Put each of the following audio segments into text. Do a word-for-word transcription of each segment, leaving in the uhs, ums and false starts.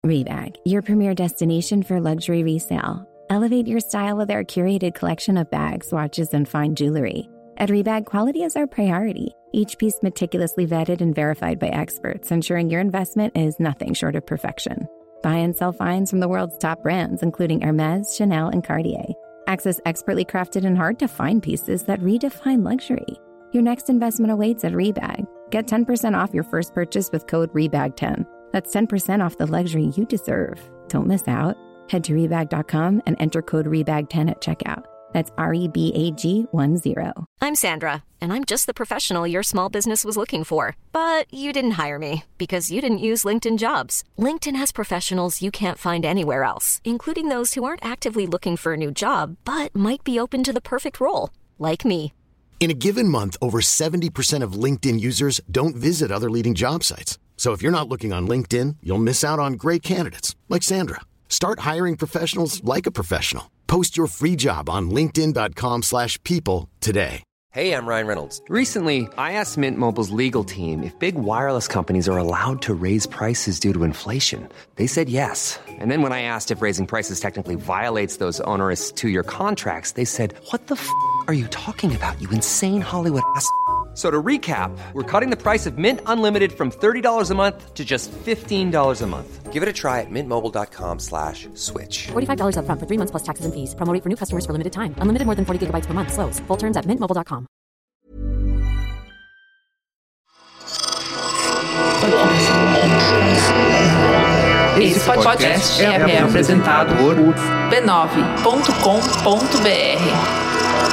Rebag, your premier destination for luxury resale. Elevate your style with our curated collection of bags, watches, and fine jewelry. At Rebag, quality is our priority. Each piece meticulously vetted and verified by experts, ensuring your investment is nothing short of perfection. Buy and sell finds from the world's top brands, including Hermès, Chanel, and Cartier. Access expertly crafted and hard-to-find pieces that redefine luxury. Your next investment awaits at Rebag. Get ten percent off your first purchase with code rebag ten. That's ten percent off the luxury you deserve. Don't miss out. Head to rebag dot com and enter code rebag ten at checkout. That's R E B A G one zero. I'm Sandra, and I'm just the professional your small business was looking for. But you didn't hire me because you didn't use LinkedIn Jobs. LinkedIn has professionals you can't find anywhere else, including those who aren't actively looking for a new job, but might be open to the perfect role, like me. In a given month, over seventy percent of LinkedIn users don't visit other leading job sites. So if you're not looking on LinkedIn, you'll miss out on great candidates like Sandra. Start hiring professionals like a professional. Post your free job on linkedin dot com slash people today. Hey, I'm Ryan Reynolds. Recently, I asked Mint Mobile's legal team if big wireless companies are allowed to raise prices due to inflation. They said yes. And then when I asked if raising prices technically violates those onerous two-year contracts, they said, what the f*** are you talking about, you insane Hollywood ass f- So to recap, we're cutting the price of Mint Unlimited from thirty dollars a month to just fifteen dollars a month. Give it a try at mintmobile.com slash switch. forty-five dollars up front for three months plus taxes and fees. Promo rate for new customers for limited time. Unlimited more than forty gigabytes per month. Slows full terms at mint mobile dot com. Esse podcast é, é apresentado por b nove ponto com ponto b r.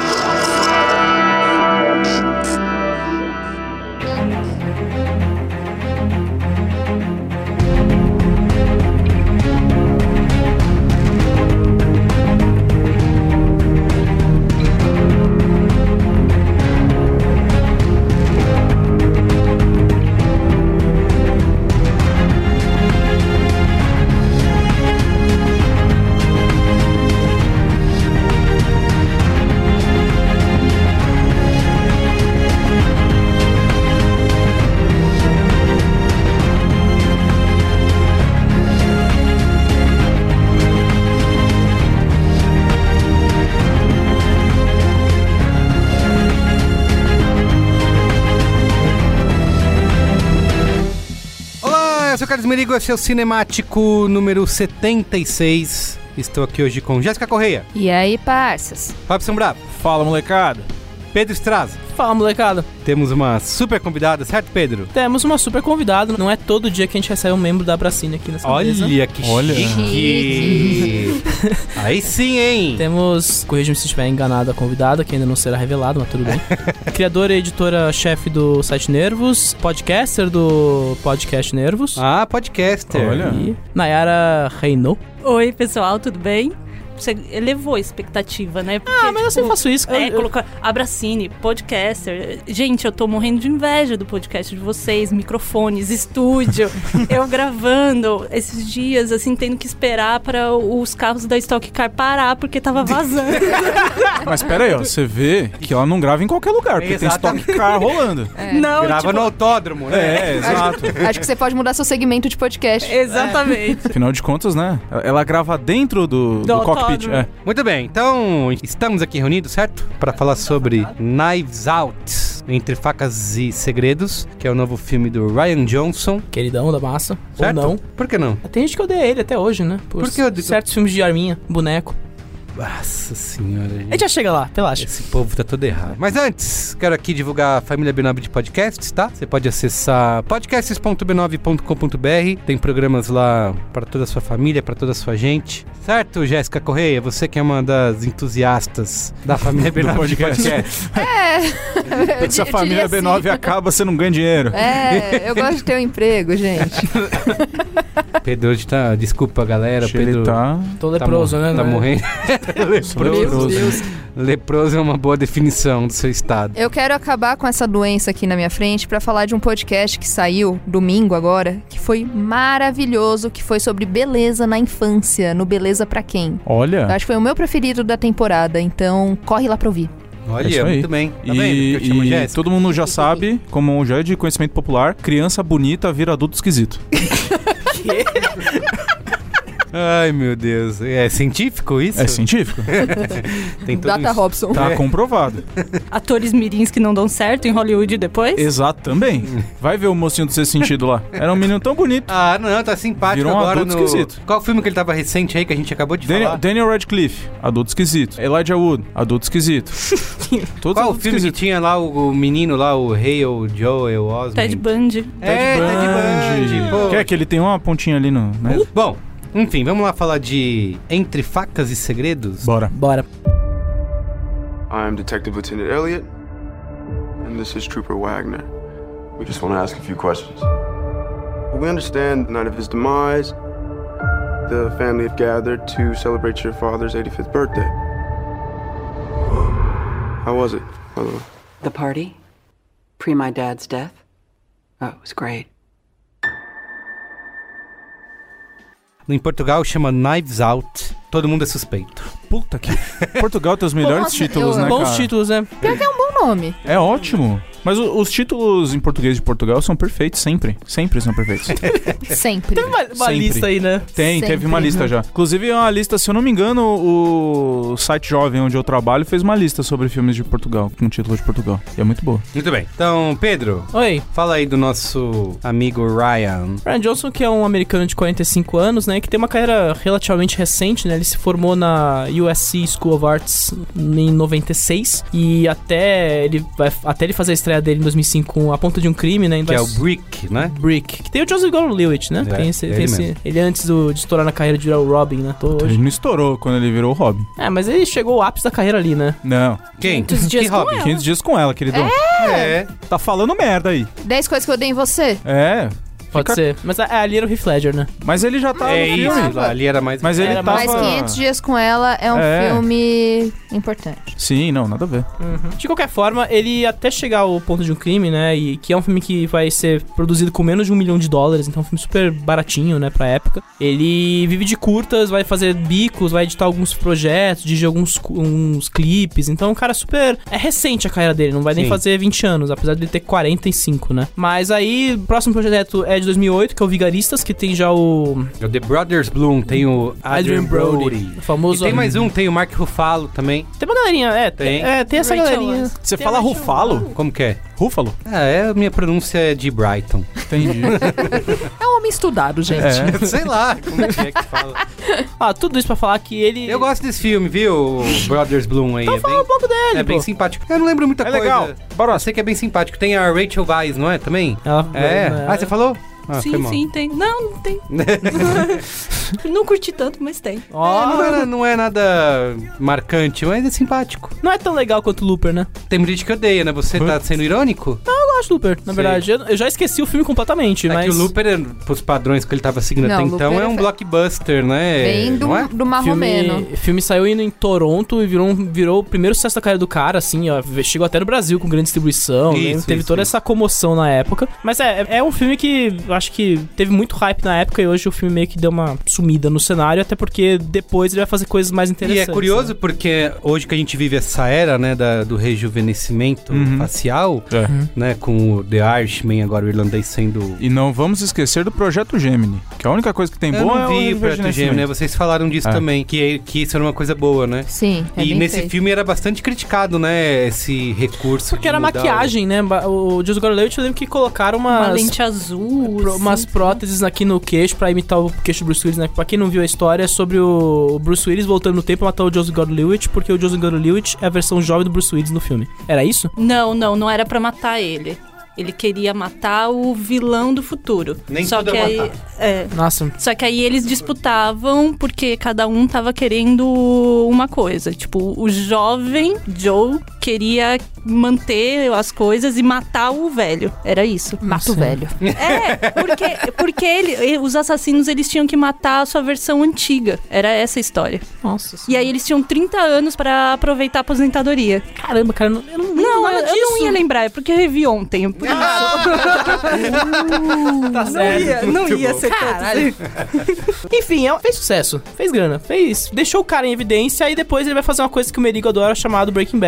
Eu sou o Carlos Merigo, esse é o Cinemático número setenta e seis. Estou aqui hoje com Jéssica Correia. E aí, parças? Fábio Bravo. Fala, molecada. Pedro Straza. Fala, molecada. Temos uma super convidada, certo, Pedro? Temos uma super convidada. Não é todo dia que a gente recebe um membro da Bracine aqui nessa Olha mesa. Olha que Olha. chique. Aí sim, hein? Temos, corrija-me se estiver enganado, a convidada, que ainda não será revelado, mas tudo bem. Criadora e editora-chefe do site Nervos, podcaster do podcast Nervos. Ah, podcaster. Olha. E Nayara Reinaud. Oi, pessoal, tudo bem? Você elevou a expectativa, né? Porque, ah, mas eu sempre faço isso. É, eu... colocar Abracine, podcaster. Gente, eu tô morrendo de inveja do podcast de vocês, microfones, estúdio. Eu gravando esses dias, assim, tendo que esperar para os carros da Stock Car parar, porque tava vazando. Mas pera aí, ó, você vê que ela não grava em qualquer lugar, porque Exatamente. tem Stock Car rolando. É. Não, grava tipo... no autódromo, né? É, exato. Acho que você pode mudar seu segmento de podcast. Exatamente. É. Afinal de contas, né? Ela grava dentro do, do, do cockpit. É. Muito bem, então estamos aqui reunidos, certo? Para falar sobre Knives Out, Entre Facas e Segredos, que é o novo filme do Rian Johnson. Queridão da massa. Certo? Ou não. Por que não? Tem gente que odeia ele até hoje, né? Por, Por que eu... certos filmes de arminha, boneco. Nossa senhora, gente. A gente já chega lá, relaxa. Esse povo tá todo errado. Mas antes, quero aqui divulgar a família B nove de podcasts, tá? Você pode acessar podcasts ponto b nove ponto com ponto b r. Tem programas lá para toda a sua família, para toda a sua gente. Certo, Jéssica Correia? Você que é uma das entusiastas da família B nove de podcast. É. Se a família assim. B nove acaba, você não ganha dinheiro. É, eu gosto de ter um emprego, gente. Pedro hoje tá... Desculpa, galera. Acho Pedro ele tá... Tô leproso, tá, né? Tá né? morrendo. Leproso. Deus. Leproso é uma boa definição do seu estado. Eu quero acabar com essa doença aqui na minha frente pra falar de um podcast que saiu domingo agora, que foi maravilhoso, que foi sobre beleza na infância, no Beleza Pra Quem. Olha. Eu acho que foi o meu preferido da temporada, então corre lá pra ouvir. Olha, é muito bem. Tá e, vendo que eu chamo e Jéssica? todo mundo já sabe, como já é de conhecimento popular, criança bonita vira adulto esquisito. Ai, meu Deus. É científico isso? É científico. Tem todo Data isso. Robson. Tá É. comprovado. Atores mirins que não dão certo em Hollywood depois? Exato, também. Vai ver o mocinho do Sexto Sentido lá. Era um menino tão bonito. Ah, não, tá simpático Virou um agora adulto no... esquisito. Qual filme que ele tava recente aí que a gente acabou de Daniel, falar? Daniel Radcliffe, adulto esquisito. Elijah Wood, adulto esquisito. Todos Qual o adultos filme que esquisitos. tinha lá o, o menino lá, o Hale Joel Osment? Ted Bundy. É, Ted Bundy. Pô. Quer que ele tem uma pontinha ali no... Né? Bom, enfim, vamos lá falar de Entre Facas e Segredos? Bora. Bora. I'm Detective Lieutenant Elliot, and this is Trooper Wagner. We just want to ask a few questions. We understand the night of his demise, the family have gathered to celebrate your father's eighty-fifth birthday. How was it, by the way? The party? Pre my dad's death? Oh, it was great. Em Portugal chama Knives Out. Todo mundo é suspeito. Puta que... Portugal tem os melhores Nossa, títulos, eu- né, Bons cara? títulos, né? Pior que é um bom nome. É ótimo. Mas o- os títulos em português de Portugal são perfeitos, sempre. Sempre são perfeitos. Sempre. Tem uma, uma Sempre. lista aí, né? Tem, Sempre. teve uma lista já. Inclusive, é uma lista, se eu não me engano, o site jovem onde eu trabalho fez uma lista sobre filmes de Portugal, com título de Portugal. E é muito boa. Muito bem. Então, Pedro, Oi. fala aí do nosso amigo Ryan. Ryan Johnson, que é um americano de quarenta e cinco anos, né? Que tem uma carreira relativamente recente, né? Ele se formou na U S C School of Arts em noventa e seis. E até ele, vai, até ele fazer a estreia dele em dois mil e cinco com A Ponta de um Crime, né? Que é o Brick, né? Brick. Que tem o Joseph Gordon-Levitt, né? É, tem esse, ele tem esse- mesmo. ele antes do- de estourar na carreira de virar o Robin, né? Tô Ele hoje. não estourou quando ele virou o Robin. É, mas ele chegou ao ápice da carreira ali, né? Não. Quem? quinhentos dias que com Robin? ela. quinhentos dias com ela, querido. É. Tá falando merda aí. dez coisas que eu odeio em você. É. Pode Fica- ser. Mas a- ali era o Heath Ledger, né? Mas ele já tá É no isso, filme. lá, ali era mais... Mas ele Era tava... Mas quinhentos dias com ela é um É. filme importante. Sim, não, nada a ver. De qualquer forma, ele até chegar ao ponto de um crime, né? E que é um filme que vai ser produzido com menos de um milhão de dólares, então é um filme super baratinho, né, pra época. Ele vive de curtas, vai fazer bicos, vai editar alguns projetos, dirigir alguns cu- uns clipes. Então é um cara super... É recente a carreira dele, não vai nem Sim. fazer vinte anos, apesar de ele ter quarenta e cinco, né? Mas aí, o próximo projeto é de dois mil e oito, que é o Vigaristas, que tem já o O The Brothers Bloom, tem o Adrian Brody. o famoso... E tem mais um, tem o Mark Ruffalo também. Tem uma galerinha, é, Tem. tem, é, tem essa Rachel galerinha. Weisz. Você Tem fala a Rachel Ruffalo? Como que é? Ruffalo? Ah, é, a minha pronúncia é de Brighton. Entendi. É um homem estudado, gente. É. Sei lá como que é que fala. Ah, tudo isso pra falar que ele... Eu gosto desse filme, viu? O Brothers Bloom aí. Então é fala bem, um pouco dele, é bem pô. simpático. Eu não lembro muita É coisa. legal. Bora. Eu sei que é bem simpático. Tem a Rachel Weisz, não é? Também? Ela- É. é. Ah, você falou? Ah, foi Sim, mal. sim, tem. Não, não tem. Não curti tanto, mas tem. Ó, É, não, era- não é nada marcante, mas é simpático. não é tão legal quanto o Looper, né? Tem muita gente que odeia, né? Você tá sendo irônico? Eu gosto do Looper, na Sei. verdade. Eu, eu já esqueci o filme completamente, É mas... que o Looper, pros padrões que ele tava seguindo Não, até o então, Looper é um é- blockbuster, né? Bem do, Não é? do marromeno. filme, filme saiu indo em Toronto e virou, um- virou o primeiro sucesso da carreira do cara, assim, ó. Chegou até no Brasil com grande distribuição, Isso, né? Teve isso, toda isso. essa comoção na época. Mas é, é um filme que eu acho que teve muito hype na época e hoje o filme meio que deu uma sumida no cenário, até porque depois ele vai fazer coisas mais E interessantes. é curioso né? porque hoje que a gente vive essa era, né, da, do rejuvenescimento Uhum. facial, É. né, com o The Irishman, agora o irlandês sendo... E não vamos esquecer do Projeto Gemini, que a única coisa que tem Eu boa é não vi o Projeto rejuvenescimento. Gemini, né? Vocês falaram disso É. também, que, que isso era uma coisa boa, né? Sim, é e bem nesse feito. filme era bastante criticado, né, esse recurso. Porque de era mudar maquiagem, né? O Joseph Gordon-Levitt, eu lembro que colocaram Uma umas... lente azul. pro- assim. umas próteses aqui no queixo pra imitar o queixo do Bruce Willis, né? Pra quem não viu a história, é sobre o o Bruce Willis voltando no tempo pra matar o Joseph Gordon-Levitt, porque o Joseph Gordon-Levitt é a versão jovem do Bruce Willis no filme. Era isso? Não, não, não era pra matar ele. Ele queria matar o vilão do futuro. Nem Só tudo que é aí, matar. é, Nossa. Só que aí eles disputavam porque cada um tava querendo uma coisa. Tipo, o jovem Joe queria manter as coisas e matar o velho. Era isso. Mata o velho. É, porque, porque ele, os assassinos eles tinham que matar a sua versão antiga. Era essa a história. Nossa. E aí eles tinham trinta anos pra aproveitar a aposentadoria. Caramba, cara, eu não, eu não lembro Não, nada eu, disso. eu não ia lembrar, é porque eu revi ontem. Por isso. Tá Não certo. ia, não ia ser Caralho. tanto. Enfim, é- fez sucesso. Fez grana. Fez. Deixou o cara em evidência e depois ele vai fazer uma coisa que o Merigo adora, chamado Breaking Bad. Que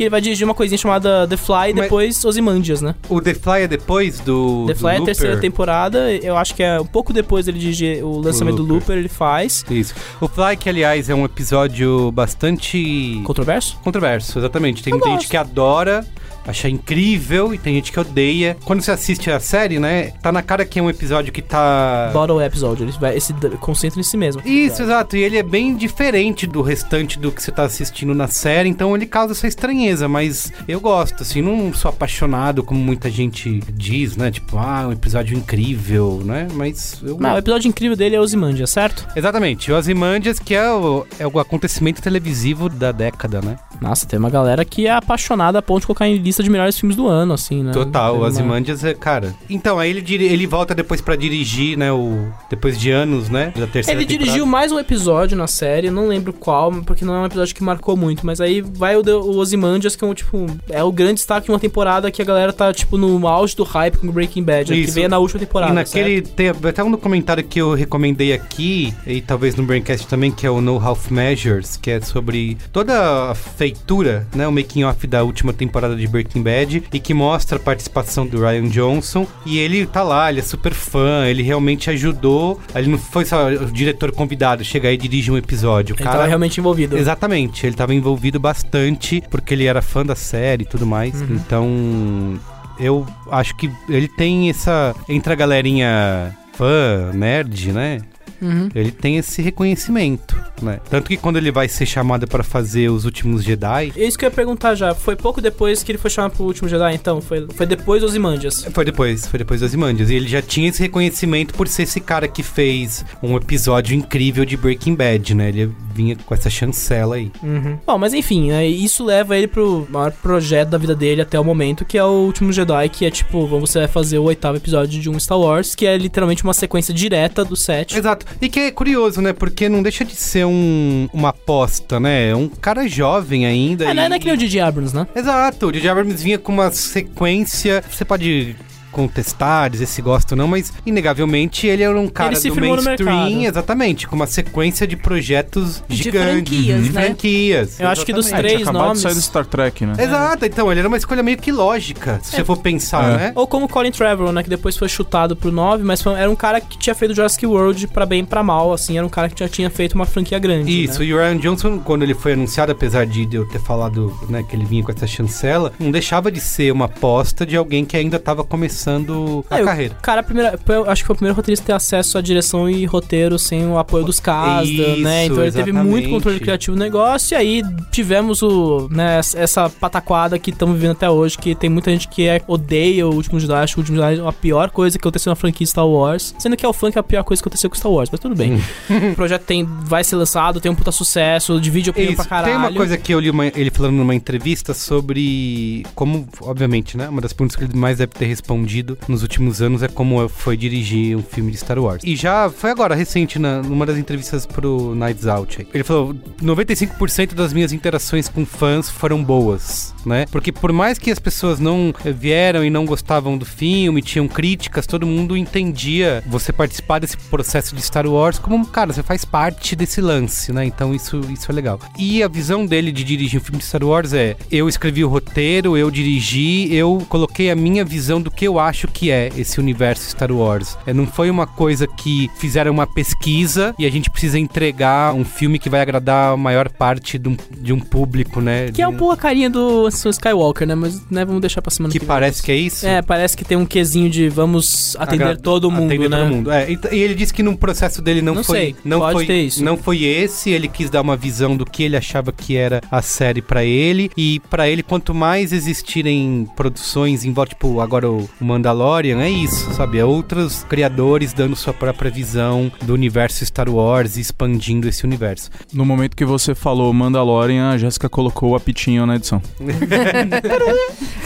ele vai dirigir uma coisinha chamada The Fly e Mas- depois Ozymandias, né? O The Fly é depois do The do Fly é a Looper? terceira temporada, eu acho que é um pouco depois dele dirigir o lançamento do Looper. Looper, ele faz. Isso. O Fly, que aliás é um episódio bastante... Controverso? Controverso, exatamente. Tem Eu muita gosto. gente que adora, acha incrível, e tem gente que odeia. Quando você assiste a série, né, tá na cara que é um episódio que tá... Bottle episode, ele vai, esse concentra em si mesmo. Isso, exato. E ele é bem diferente do restante do que você tá assistindo na série, então ele causa essa estranheza, mas eu gosto, assim, não sou apaixonado como muita gente diz, né, tipo, ah, um episódio incrível, né, mas eu... Não, o episódio incrível dele é Ozymandias, certo? Exatamente, o Ozymandias, que é o, é o acontecimento televisivo da década, né? Nossa, tem uma galera que é apaixonada a ponto de colocar em lista de melhores filmes do ano, assim, né? Total, Tem o uma- Ozymandias é, cara... Então, aí ele, diri- ele volta depois pra dirigir, né, o... Depois de anos, né, da terceira Ele temporada. dirigiu mais um episódio na série, não lembro qual, porque não é um episódio que marcou muito, mas aí vai o, de- o Ozymandias, que é um, tipo, é o grande destaque de uma temporada que a galera tá, tipo, no auge do hype com Breaking Bad, né, que Isso. veio na última temporada, E naquele... certo? Tem até um documentário que eu recomendei aqui, e talvez no Braincast também, que é o No Half Measures, que é sobre toda a feitura, né, o making off da última temporada de Breaking Bad, e que mostra a participação do Ryan Johnson, e ele tá lá, ele é super fã, ele realmente ajudou, ele não foi só o diretor convidado, chega aí e dirige um episódio. O Ele cara tava realmente envolvido. Exatamente, ele tava envolvido bastante, porque ele era fã da série e tudo mais, Uhum. então... Eu acho que ele tem essa... Entre a galerinha fã, nerd, né? Uhum. Ele tem esse reconhecimento, né? Tanto que quando ele vai ser chamado pra fazer Os Últimos Jedi... É isso que eu ia perguntar já. Foi pouco depois que ele foi chamado pro Último Jedi, então? Foi, foi depois dos Ozymandias. Foi depois, foi depois das Ozymandias. E ele já tinha esse reconhecimento por ser esse cara que fez um episódio incrível de Breaking Bad, né? Ele vinha com essa chancela aí. Uhum. Bom, mas enfim, né, isso leva ele pro maior projeto da vida dele até o momento, que é o Último Jedi, que é tipo, você vai fazer o oitavo episódio de um Star Wars, que é literalmente uma sequência direta do set. Exato. E que é curioso, né? Porque não deixa de ser um, uma aposta, né? É um cara jovem ainda. É, e... não é que nem o J J Abrams, né? Exato. O J J Abrams vinha com uma sequência... Você pode... contestar, dizer se gosta ou não, mas inegavelmente ele era um cara Ele se do firmou no mainstream, mercado. exatamente, com uma sequência de projetos De gigantes, franquias, de né? franquias. Eu acho que dos exatamente. três Acabado nomes... de sair do Star Trek, né? Exato, então ele era uma escolha meio que lógica, se você for pensar, É. né? Ou como Colin Trevorrow, né? Que depois foi chutado pro nove, mas foi- era um cara que tinha feito Jurassic World pra bem e pra mal, assim. Era um cara que já tinha feito uma franquia grande, Isso, né? e o Ryan Johnson, quando ele foi anunciado, apesar de eu ter falado, né, que ele vinha com essa chancela, não deixava de ser uma aposta de alguém que ainda tava começando a É, carreira. O cara, primeira, eu acho que foi o primeiro roteirista a ter acesso à direção e roteiro sem o apoio dos Casda, Isso, né? Então ele teve exatamente. muito controle criativo do negócio, e aí tivemos o, né, essa pataquada que estamos vivendo até hoje, que tem muita gente que é, odeia o Último Jedi, acha que o Último Jedi é a pior coisa que aconteceu na franquia Star Wars, sendo que é o funk é a pior coisa que aconteceu com Star Wars, mas tudo bem. O projeto tem, vai ser lançado, tem um puta sucesso, divide opinião pra Isso, caralho. tem uma coisa que eu li uma- ele falando numa entrevista sobre como, obviamente, né, uma das perguntas que ele mais deve ter respondido nos últimos anos é como foi dirigir um filme de Star Wars. E já foi agora, recente, na, numa das entrevistas pro Knives Out. Aí. Ele falou, noventa e cinco por cento das minhas interações com fãs foram boas, né? Porque por mais que as pessoas não eh, vieram e não gostavam do filme, tinham críticas, todo mundo entendia você participar desse processo de Star Wars como, cara, você faz parte desse lance, né? Então isso, isso é legal. E a visão dele de dirigir um filme de Star Wars é, eu escrevi o roteiro, eu dirigi, eu coloquei a minha visão do que eu acho que é esse universo Star Wars. É, não foi uma coisa que fizeram uma pesquisa e a gente precisa entregar um filme que vai agradar a maior parte de um, de um público, né? Que é um pouco a carinha do Anakin Skywalker, né? Mas né, vamos deixar pra semana Que que vem. parece que é isso? É, parece que tem um quesinho de vamos atender Agra- todo mundo, atender né? todo mundo. É, e, e ele disse que no processo dele não, Não foi, sei, não pode foi, ter isso. não foi esse. Ele quis dar uma visão do que ele achava que era a série pra ele, e pra ele quanto mais existirem produções em volta, tipo agora o Mandalorian, é isso, sabe? É outros criadores dando sua própria visão do universo Star Wars e expandindo esse universo. No momento que você falou Mandalorian, a Jéssica colocou o apitinho na edição.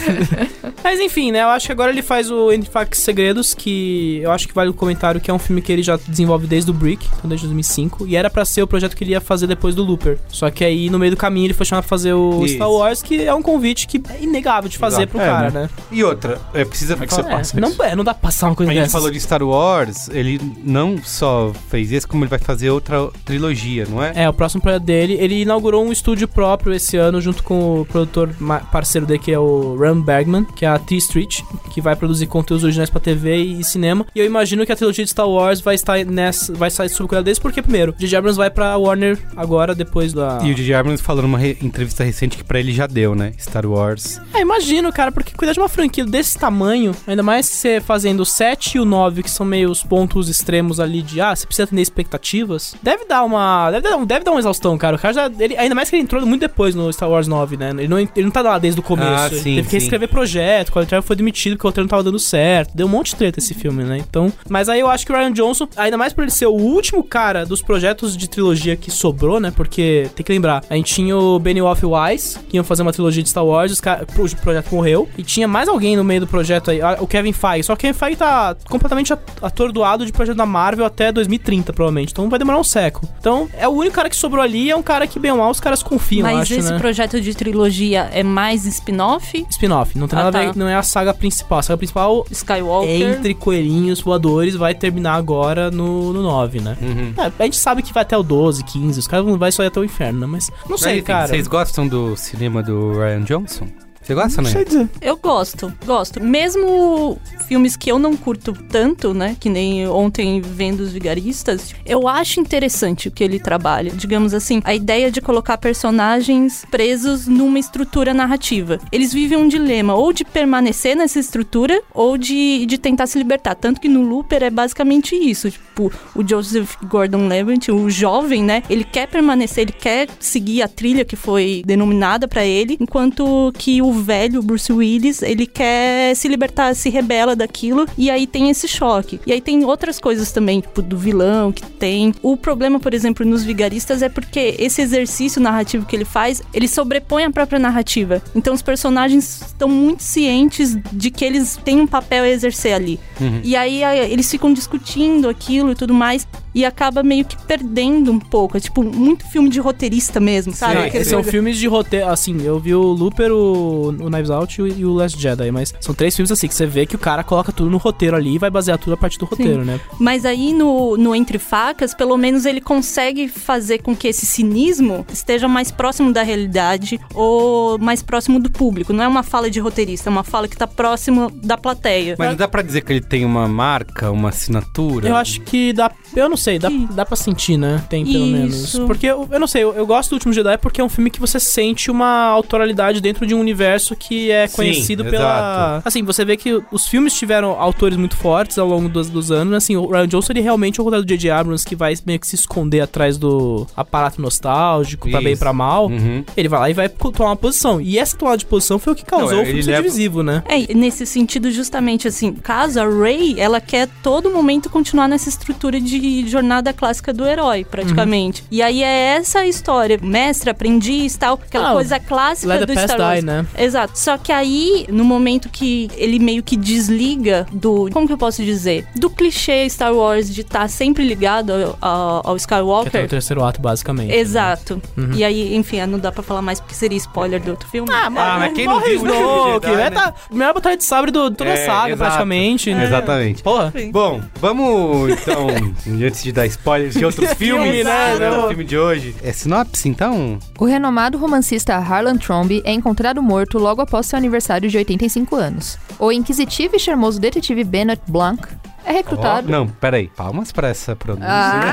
Mas enfim, né? Eu acho que agora ele faz o Entre Facas e Segredos, que eu acho que vale o comentário, que é um filme que ele já desenvolve desde o Brick, então desde dois mil e cinco, e era pra ser o projeto que ele ia fazer depois do Looper. Só que aí, no meio do caminho, ele foi chamado pra fazer o Isso. Star Wars, que é um convite que é inegável de fazer Exato. pro é, cara, né? né? E outra, é, precisa... Como é que você passa é, não, é, não dá pra passar uma coisa A dessas. gente falou de Star Wars, ele não só fez isso, como ele vai fazer outra trilogia, não é? É, o próximo projeto dele, ele inaugurou um estúdio próprio esse ano, junto com o produtor parceiro dele, que é o Ram Bergman, que é a T-Street, que vai produzir conteúdos originais pra T V e cinema. E eu imagino que a trilogia de Star Wars vai estar nessa, vai sair sob o cuidado deles, porque primeiro, J J Abrams vai pra Warner agora, depois da... E o J J Abrams falou numa re- entrevista recente que pra ele já deu, né? Star Wars. É, imagino, cara, porque cuidar de uma franquia desse tamanho, ainda mais você fazendo o sete e o nove, que são meio os pontos extremos ali de, ah, você precisa atender expectativas, deve dar uma... Deve dar, deve dar uma exaustão, cara. O cara já... Ele, ainda mais que ele entrou muito depois no Star Wars nove, né? Ele não, ele não tá lá desde o começo. Ah, sim, ele teve que escrever projeto, o Colin foi demitido porque o roteiro não tava dando certo. Deu um monte de treta esse filme, né? Então... Mas aí eu acho que o Rian Johnson, ainda mais por ele ser o último cara dos projetos de trilogia que sobrou, né? Porque, tem que lembrar, a gente tinha o Benioff Weiss, que iam fazer uma trilogia de Star Wars, os cara, o projeto morreu, e tinha mais alguém no meio do projeto aí, o Kevin Feige. Só que o Kevin Feige tá completamente atordoado de projeto da Marvel até dois mil e trinta, provavelmente. Então vai demorar um século. Então, é o único cara que sobrou ali, é um cara que, bem ou mal, os caras confiam, Mas acho, esse né? projeto de trilogia é mais spin-off? Spin-off, não tem ah, nada tá. a ver, não é a saga principal. A saga principal, Skywalker, entre coelhinhos voadores, vai terminar agora no, no nove, né? Uhum. É, a gente sabe que vai até o doze, quinze, os caras vão vai só ir até o inferno, né? Mas não sei, Mas, cara. Vocês gostam do cinema do Rian Johnson? Você gosta, não né? Sei dizer. Eu gosto, gosto. Mesmo filmes que eu não curto tanto, né? Que nem ontem vendo Os Vigaristas, eu acho interessante o que ele trabalha. Digamos assim, a ideia de colocar personagens presos numa estrutura narrativa. Eles vivem um dilema, ou de permanecer nessa estrutura, ou de, de tentar se libertar. Tanto que no Looper é basicamente isso. Tipo, o Joseph Gordon-Levitt, o jovem, né? Ele quer permanecer, ele quer seguir a trilha que foi denominada pra ele, enquanto que o velho Bruce Willis, ele quer se libertar, se rebela daquilo, e aí tem esse choque. E aí tem outras coisas também, tipo, do vilão que tem. O problema, por exemplo, nos Vigaristas é porque esse exercício narrativo que ele faz, ele sobrepõe a própria narrativa. Então os personagens estão muito cientes de que eles têm um papel a exercer ali. Uhum. E aí eles ficam discutindo aquilo e tudo mais, e acaba meio que perdendo um pouco. É tipo, muito filme de roteirista mesmo, sabe? Sim, são filmes de roteiro, assim, eu vi o Looper, o o Knives Out e o Last Jedi, mas são três filmes assim que você vê que o cara coloca tudo no roteiro ali e vai basear tudo a partir do roteiro, Sim. né? Mas aí no, no Entre Facas, pelo menos ele consegue fazer com que esse cinismo esteja mais próximo da realidade ou mais próximo do público. Não é uma fala de roteirista, é uma fala que tá próximo da plateia. Mas não dá pra dizer que ele tem uma marca, uma assinatura? Eu acho que dá, eu não sei, dá, dá pra sentir, né? Tem pelo Isso. menos. Porque, eu, eu não sei, eu, eu gosto do Último Jedi porque é um filme que você sente uma autoralidade dentro de um universo que é conhecido Sim, pela... Exato. Assim, você vê que os filmes tiveram autores muito fortes ao longo dos, dos anos. Assim, o Rian Johnson, ele realmente é o contrário do J J Abrams, que vai meio que se esconder atrás do aparato nostálgico, Isso. pra bem e pra mal. Uhum. Ele vai lá e vai tomar uma posição. E essa tomada de posição foi o que causou Não, o filme ser leva... divisivo, né? É, nesse sentido, justamente, assim, caso a Rey, ela quer todo momento continuar nessa estrutura de jornada clássica do herói, praticamente. Uhum. E aí é essa a história. Mestre, aprendiz, tal, aquela ah, coisa clássica do Star Wars. Die, né? Exato. Só que aí, no momento que ele meio que desliga do... Como que eu posso dizer? Do clichê Star Wars de estar tá sempre ligado ao, ao Skywalker. Que é o terceiro ato, basicamente. Exato. Né? Uhum. E aí, enfim, não dá pra falar mais porque seria spoiler do outro filme. Ah, mas, ah, mas quem não viu o Snoke, né? Tá melhor batalha de sabre do toda é, a saga, exato. praticamente. É. Exatamente. Porra. Bom, vamos, então, antes de dar spoilers de outros filmes, né? né? O filme de hoje. É sinopse, então? O renomado romancista Harlan Tromby é encontrado morto logo após seu aniversário de oitenta e cinco anos. O inquisitivo e charmoso detetive Bennett Blanc é recrutado... Oh, não, peraí. Palmas pra essa pronúncia.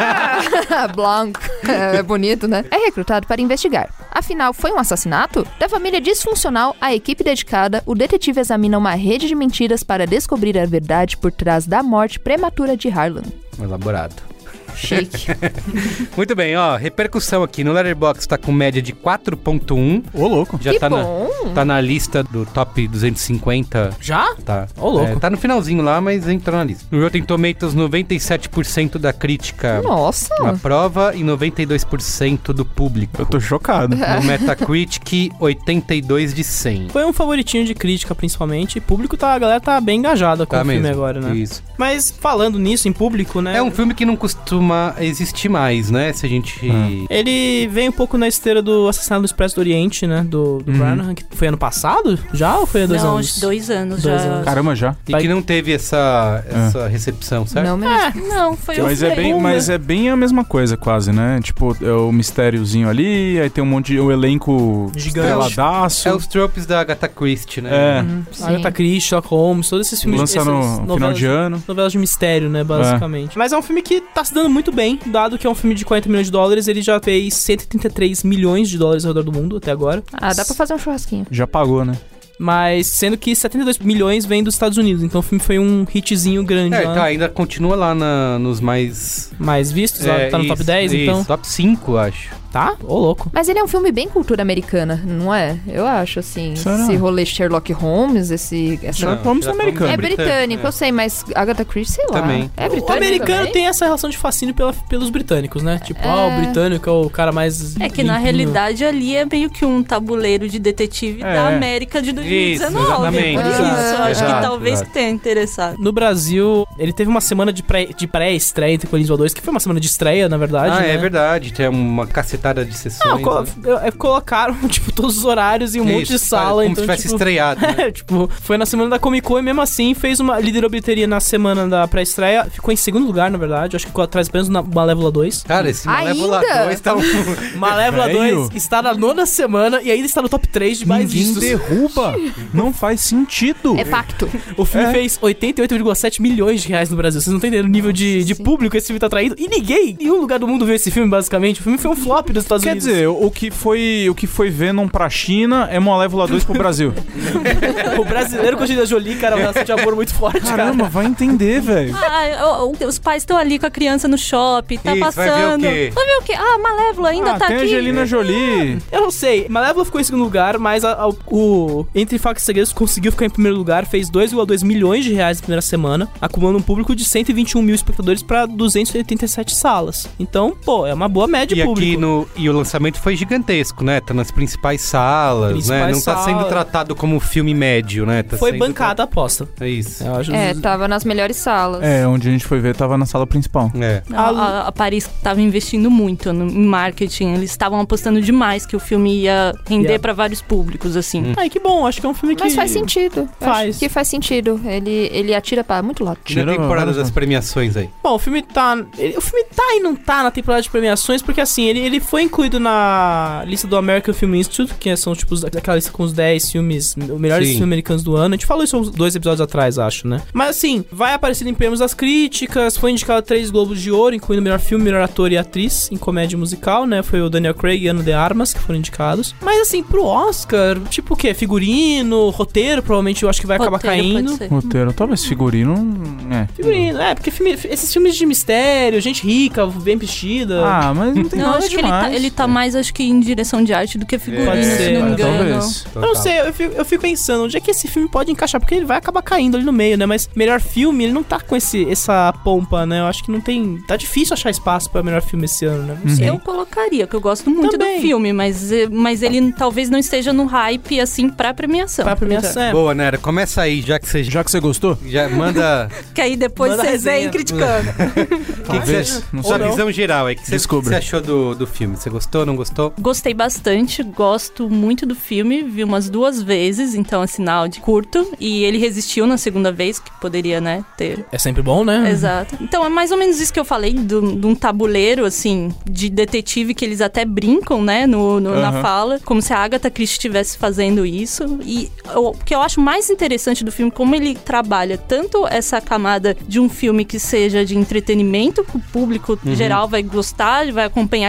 Ah, Blanc. É bonito, né? É recrutado para investigar. Afinal, foi um assassinato? Da família disfuncional à equipe dedicada, o detetive examina uma rede de mentiras para descobrir a verdade por trás da morte prematura de Harlan. Elaborado. Chique. Muito bem, ó, repercussão aqui no Letterboxd tá com média de quatro ponto um. Ô, louco. Já Que tá, bom. Na, tá na lista do top duzentos e cinquenta. Já? Tá. Ô, louco. É, tá no finalzinho lá, mas entrou na lista. No Rotten Tomatoes, noventa e sete por cento da crítica Nossa. aprova e noventa e dois por cento do público. Eu tô chocado. No Metacritic, oitenta e dois de cem. Foi um favoritinho de crítica, principalmente. E público tá, a galera tá bem engajada com Tá o filme mesmo, agora, né? Isso. Mas falando nisso, em público, né? É um filme que não costuma existir mais, né? Se a gente... Ele vem um pouco na esteira do Assassinato do Expresso do Oriente, né? Do, do Uhum. Branagh, que foi ano passado? Já ou foi há dois Não, anos? acho dois anos Dois já. anos. Caramba, já. E que não teve essa, essa recepção, certo? Não mesmo. É, não, foi Mas o é, bem, mas é bem a mesma coisa, quase, né? Tipo, é o mistériozinho ali, aí tem um monte de... o elenco Gigante. estreladaço. É os tropes da Agatha Christie, né? É. Uhum. Sim. Agatha Christie, Sherlock Holmes, todos esses filmes... Lança esses no final novelas de ano. Novelas de mistério, né, basicamente. Mas é um filme que tá se dando muito bem, dado que é um filme de quarenta milhões de dólares, ele já fez cento e trinta e três milhões de dólares ao redor do mundo até agora. Ah, dá pra fazer um churrasquinho. Já pagou, né? Mas sendo que setenta e dois milhões vem dos Estados Unidos, então o filme foi um hitzinho grande É, lá. tá, ainda continua lá na- nos mais... Mais vistos, É, tá no top isso, dez, isso, então. top cinco, acho. Tá? Ô, louco. Mas ele é um filme bem cultura americana, não é? Eu acho, assim. Será? Esse rolê Sherlock Holmes, esse... Essa... Sherlock Holmes é americano. É britânico, eu sei, mas Agatha Christie, sei lá. Também. É O britânico americano também? tem essa relação de fascínio pela- pelos britânicos, né? Tipo, ah, o britânico é o cara mais... É que na limpinho. realidade ali é meio que um tabuleiro de detetive É. da América de dois mil e dezenove. Isso, exatamente. Por isso, Exato, acho que exato, talvez exato. tenha interessado. No Brasil, ele teve uma semana de pré- de pré-estreia entre Coelhinhos Voadores, que foi uma semana de estreia, na verdade, Ah, né? é verdade. Tem uma cacetada de sessões. Não, colo- né? é, colocaram, tipo, todos os horários em um monte de Isso, sala. Como então, se tivesse tipo, estreado, né? É, tipo, foi na semana da Comic Con e mesmo assim fez uma... Liderou a bilheteria na semana da pré-estreia. Ficou em segundo lugar, na verdade. Acho que ficou atrás apenas na Malévola dois. Cara, esse Ainda? Malévola dois tá um... Malévola Velho. dois está na nona semana e ainda está no top três de mais Ninguém vistos. derruba. Não faz sentido. É pacto. O filme É. fez oitenta e oito vírgula sete milhões de reais no Brasil. Vocês não estão entendendo o nível de, de Sim. público que esse filme tá traindo. E ninguém, em nenhum lugar do mundo viu esse filme, basicamente. O filme foi um flop dos Estados Quer Unidos. dizer, o que foi o que foi Venom pra China é Malévola dois pro Brasil. O brasileiro com a Angelina Jolie, cara, é uma relação de amor muito forte, Caramba, vai entender, velho. Ah, o- o- os pais estão ali com a criança no shopping, tá Isso, vai ver o passando. quê? Vai ver o quê? Ah, Malévola ainda Ah, tá tem a aqui. Angelina Jolie. Eu não sei. Malévola ficou em segundo lugar, mas a- a- o Entre Facas e Segredos conseguiu ficar em primeiro lugar, fez dois vírgula dois milhões de reais na primeira semana, acumulando um público de cento e vinte e um mil espectadores pra duzentas e oitenta e sete salas. Então, pô, é uma boa média E público. aqui no... E o lançamento foi gigantesco, né? Tá nas principais salas, Principais né? Não tá sendo salas. tratado como filme médio, né? Tá Foi sendo bancada a aposta. É isso. Eu acho É, tava nas melhores salas. É, onde a gente foi ver tava na sala principal. É. A, a- a Paris estava investindo muito no, em marketing. Eles estavam apostando demais que o filme ia render Yeah. pra vários públicos, assim. Ai, que bom, acho que é um filme que... Mas faz sentido. Eu Faz. acho que faz sentido. Ele, ele atira pra muito lado. E na Tira temporada várias, das né? premiações aí. Bom, o filme tá... ele- o filme tá e não tá na temporada de premiações, porque assim, ele, ele foi incluído na lista do American Film Institute, que são tipo os- aquela lista com os dez filmes, os melhores Sim. filmes americanos do ano. A gente falou isso uns dois episódios atrás, acho, né? Mas assim, vai aparecer em prêmios das críticas, foi indicado a três Globos de Ouro, incluindo melhor filme, melhor ator e atriz em comédia musical, né? Foi o Daniel Craig e Ana de Armas que foram indicados. Mas assim, pro Oscar, tipo o quê? Figurino, roteiro, provavelmente eu acho que vai acabar Roteiro pode caindo. ser. Roteiro, talvez figurino. É. Figurino, é, porque filme- esses filmes de mistério, gente rica, bem vestida. Ah, mas não tem Não, nada acho que ele demais. tá, ele tá mais, acho que, em direção de arte do que figurino, Pode se ser, não me é, engano. talvez. Eu não sei, eu fico, eu fico pensando, onde é que esse filme pode encaixar? Porque ele vai acabar caindo ali no meio, né? Mas melhor filme, ele não tá com esse, essa pompa, né? Eu acho que não tem... Tá difícil achar espaço pra melhor filme esse ano, né? Não sei. Eu colocaria, que eu gosto muito Também. do filme, mas, eh, mas ele talvez não esteja no hype, assim, pra premiação. Pra premiação, é. Boa, Nera, começa aí, já que você já, Já que você gostou? manda Que aí depois Manda vocês resenha. vêm criticando. Talvez. Não sua sei. não. visão geral aí. O que você, Descubra. você achou do, do filme? Você gostou, não gostou? Gostei bastante, gosto muito do filme, vi umas duas vezes, então é sinal de curto. E ele resistiu na segunda vez, que poderia, né, ter. É sempre bom, né? Exato. Então é mais ou menos isso que eu falei, do- de um tabuleiro, assim, de detetive que eles até brincam, né, no, no- na Aham. fala, como se a Agatha Christie estivesse fazendo isso. E o que eu acho mais interessante do filme, como ele trabalha tanto essa camada de um filme que seja de entretenimento, que o público geral vai gostar, vai acompanhar aquele mistério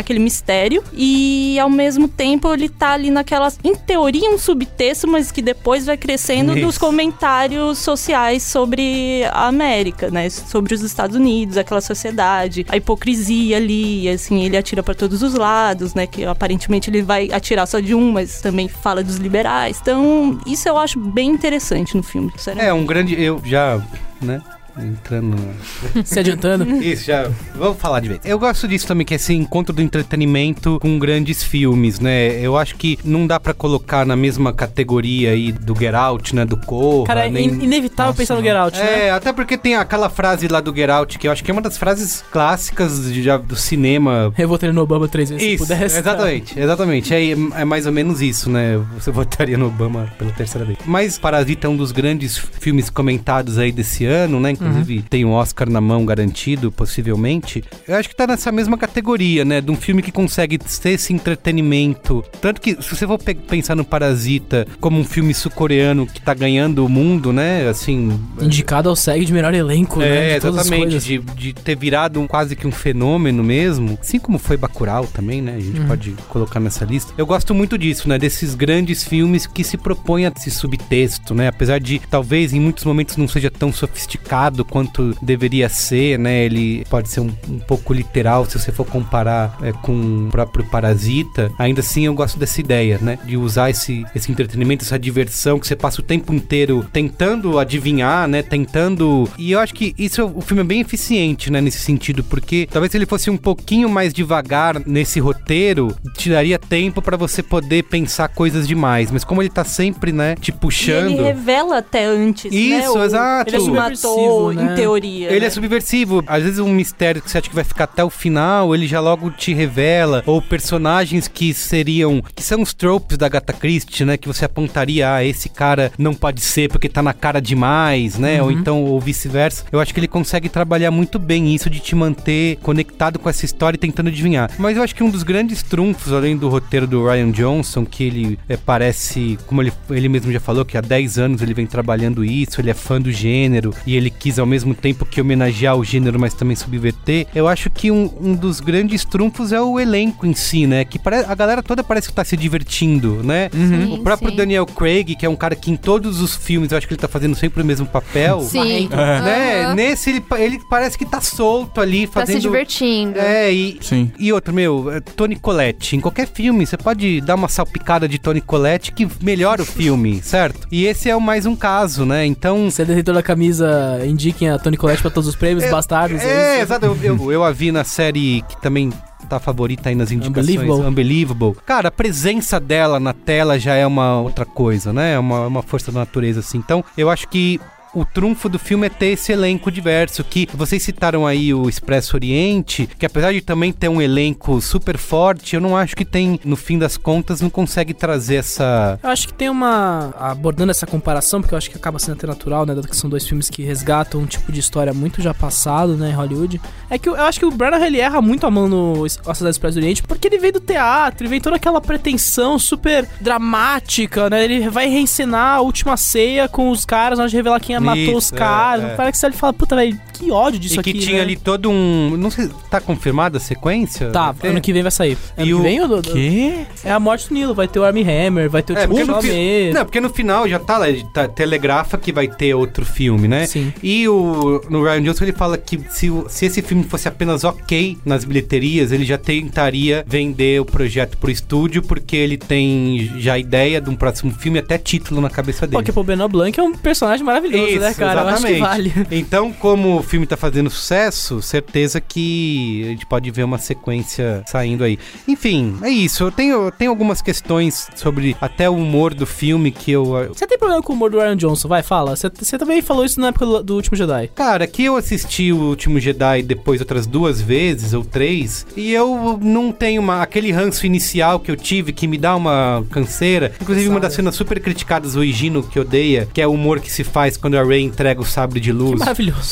mistério e, ao mesmo tempo, ele tá ali naquela, em teoria, um subtexto, mas que depois vai crescendo Isso. dos comentários sociais sobre a América, né? Sobre os Estados Unidos, aquela sociedade, a hipocrisia ali, assim, ele atira pra todos os lados, né? Que aparentemente ele vai atirar só de um, mas também fala dos liberais. Então, isso eu acho bem interessante no filme. É, um grande... Eu já, né... Entrando... Se adiantando. Isso, já... Vamos falar de vez. Eu gosto disso também, que é esse encontro do entretenimento com grandes filmes, né? Eu acho que não dá pra colocar na mesma categoria aí do Get Out, né? Do Corra. Cara, é nem... in- inevitável Nossa, pensar no Get Out, né? É, até porque tem aquela frase lá do Get Out, que eu acho que é uma das frases clássicas de, já, do cinema. Eu votaria no Obama três vezes isso, se pudesse. Exatamente, exatamente. É, é mais ou menos isso, né? Você votaria no Obama pela terceira vez. Mas Parasita é um dos grandes filmes comentados aí desse ano, né? Inclusive uhum. tem um Oscar na mão garantido, possivelmente. Eu acho que tá nessa mesma categoria, né? De um filme que consegue ter esse entretenimento. Tanto que, se você for pe- pensar no Parasita como um filme sul-coreano que tá ganhando o mundo, né? Assim... Indicado ao S E G de melhor elenco, é, né? É, exatamente. De, de ter virado um, quase que um fenômeno mesmo. Assim como foi Bacurau também, né? A gente uhum. pode colocar nessa lista. Eu gosto muito disso, né? Desses grandes filmes que se propõem a esse subtexto, né? Apesar de, talvez, em muitos momentos não seja tão sofisticado quanto deveria ser, né? Ele pode ser um, um pouco literal, se você for comparar é, com o próprio Parasita. Ainda assim, eu gosto dessa ideia, né? De usar esse, esse entretenimento, essa diversão que você passa o tempo inteiro tentando adivinhar, né? Tentando... E eu acho que isso, o filme é bem eficiente, né? Nesse sentido, porque talvez se ele fosse um pouquinho mais devagar nesse roteiro, te daria tempo pra você poder pensar coisas demais. Mas como ele tá sempre, né? Te puxando... E ele revela até antes, isso, né? Isso, exato. Ele é matou, né? Em teoria. Ele né? é subversivo. Às vezes um mistério que você acha que vai ficar até o final, ele já logo te revela. Ou personagens que seriam... Que são os tropes da Agatha Christie, né? Que você apontaria, ah, esse cara não pode ser porque tá na cara demais, né? Uhum. Ou então, ou vice-versa. Eu acho que ele consegue trabalhar muito bem isso de te manter conectado com essa história e tentando adivinhar. Mas eu acho que um dos grandes trunfos, além do roteiro do Rian Johnson, que ele é, parece... Como ele, ele mesmo já falou, que há dez anos ele vem trabalhando isso, ele é fã do gênero, e ele quis ao mesmo tempo que homenagear o gênero, mas também subverter. Eu acho que um, um dos grandes trunfos é o elenco em si, né? Que pare... a galera toda parece que tá se divertindo, né? Uhum. Sim, o próprio sim. Daniel Craig, que é um cara que em todos os filmes, eu acho que ele tá fazendo sempre o mesmo papel. Sim. Né? Uhum. Nesse, ele, ele parece que tá solto ali, fazendo... Tá se divertindo. É, e, Sim. e outro, meu, Toni Collette. Em qualquer filme, você pode dar uma salpicada de Toni Collette que melhora o filme, certo? E esse é o mais um caso, né? Então... Se a detentora da camisa indiquem a Toni Collette pra todos os prêmios, é, bastardos. É, é exato. Eu, eu, eu a vi na série que também... tá favorita aí nas indicações. Unbelievable. Unbelievable. Cara, a presença dela na tela já é uma outra coisa, né? É uma, uma força da natureza, assim. Então, eu acho que o trunfo do filme é ter esse elenco diverso, que vocês citaram aí o Expresso Oriente, que apesar de também ter um elenco super forte, eu não acho que tem, no fim das contas, não consegue trazer essa... Eu acho que tem uma... Abordando essa comparação, porque eu acho que acaba sendo até natural, né? Dado que são dois filmes que resgatam um tipo de história muito já passado, né? Em Hollywood. É que eu, eu acho que o Branagh, ele erra muito a mão no A Cidade Expresso do Oriente, porque ele vem do teatro, ele vem toda aquela pretensão super dramática, né? Ele vai reencenar a Última Ceia com os caras, onde revelar quem é matou os caras. É, é. Parece que ele fala, puta, velho, que ódio disso aqui. E que aqui, tinha né? ali todo um... Não sei, tá confirmada a sequência? Tá, ano que vem vai sair. Ano e que o vem, o quê? É a morte do Nilo, vai ter o Armie Hammer, vai ter o é, Timothée no fi... Chalamet. Não, porque no final já tá lá, tá, telegrafa que vai ter outro filme, né? Sim. E o, no Rian Johnson ele fala que se, se esse filme fosse apenas ok nas bilheterias, ele já tentaria vender o projeto pro estúdio, porque ele tem já a ideia de um próximo filme, até título na cabeça dele. Porque o Benoit Blanc é um personagem maravilhoso, Isso, né, cara? Exatamente. Eu acho que vale. Então, como o filme tá fazendo sucesso, certeza que a gente pode ver uma sequência saindo aí. Enfim, é isso. Eu tenho, eu tenho algumas questões sobre até o humor do filme que eu... Você tem problema com o humor do Rian Johnson? Vai, fala. Você, você também falou isso na época do, do Último Jedi. Cara, que eu assisti o Último Jedi depois outras duas vezes ou três, e eu não tenho uma, aquele ranço inicial que eu tive, que me dá uma canseira. Inclusive, Sabe. uma das cenas super criticadas, o Higino que odeia, que é o humor que se faz quando a Rey entrega o sabre de luz. Que maravilhoso. Que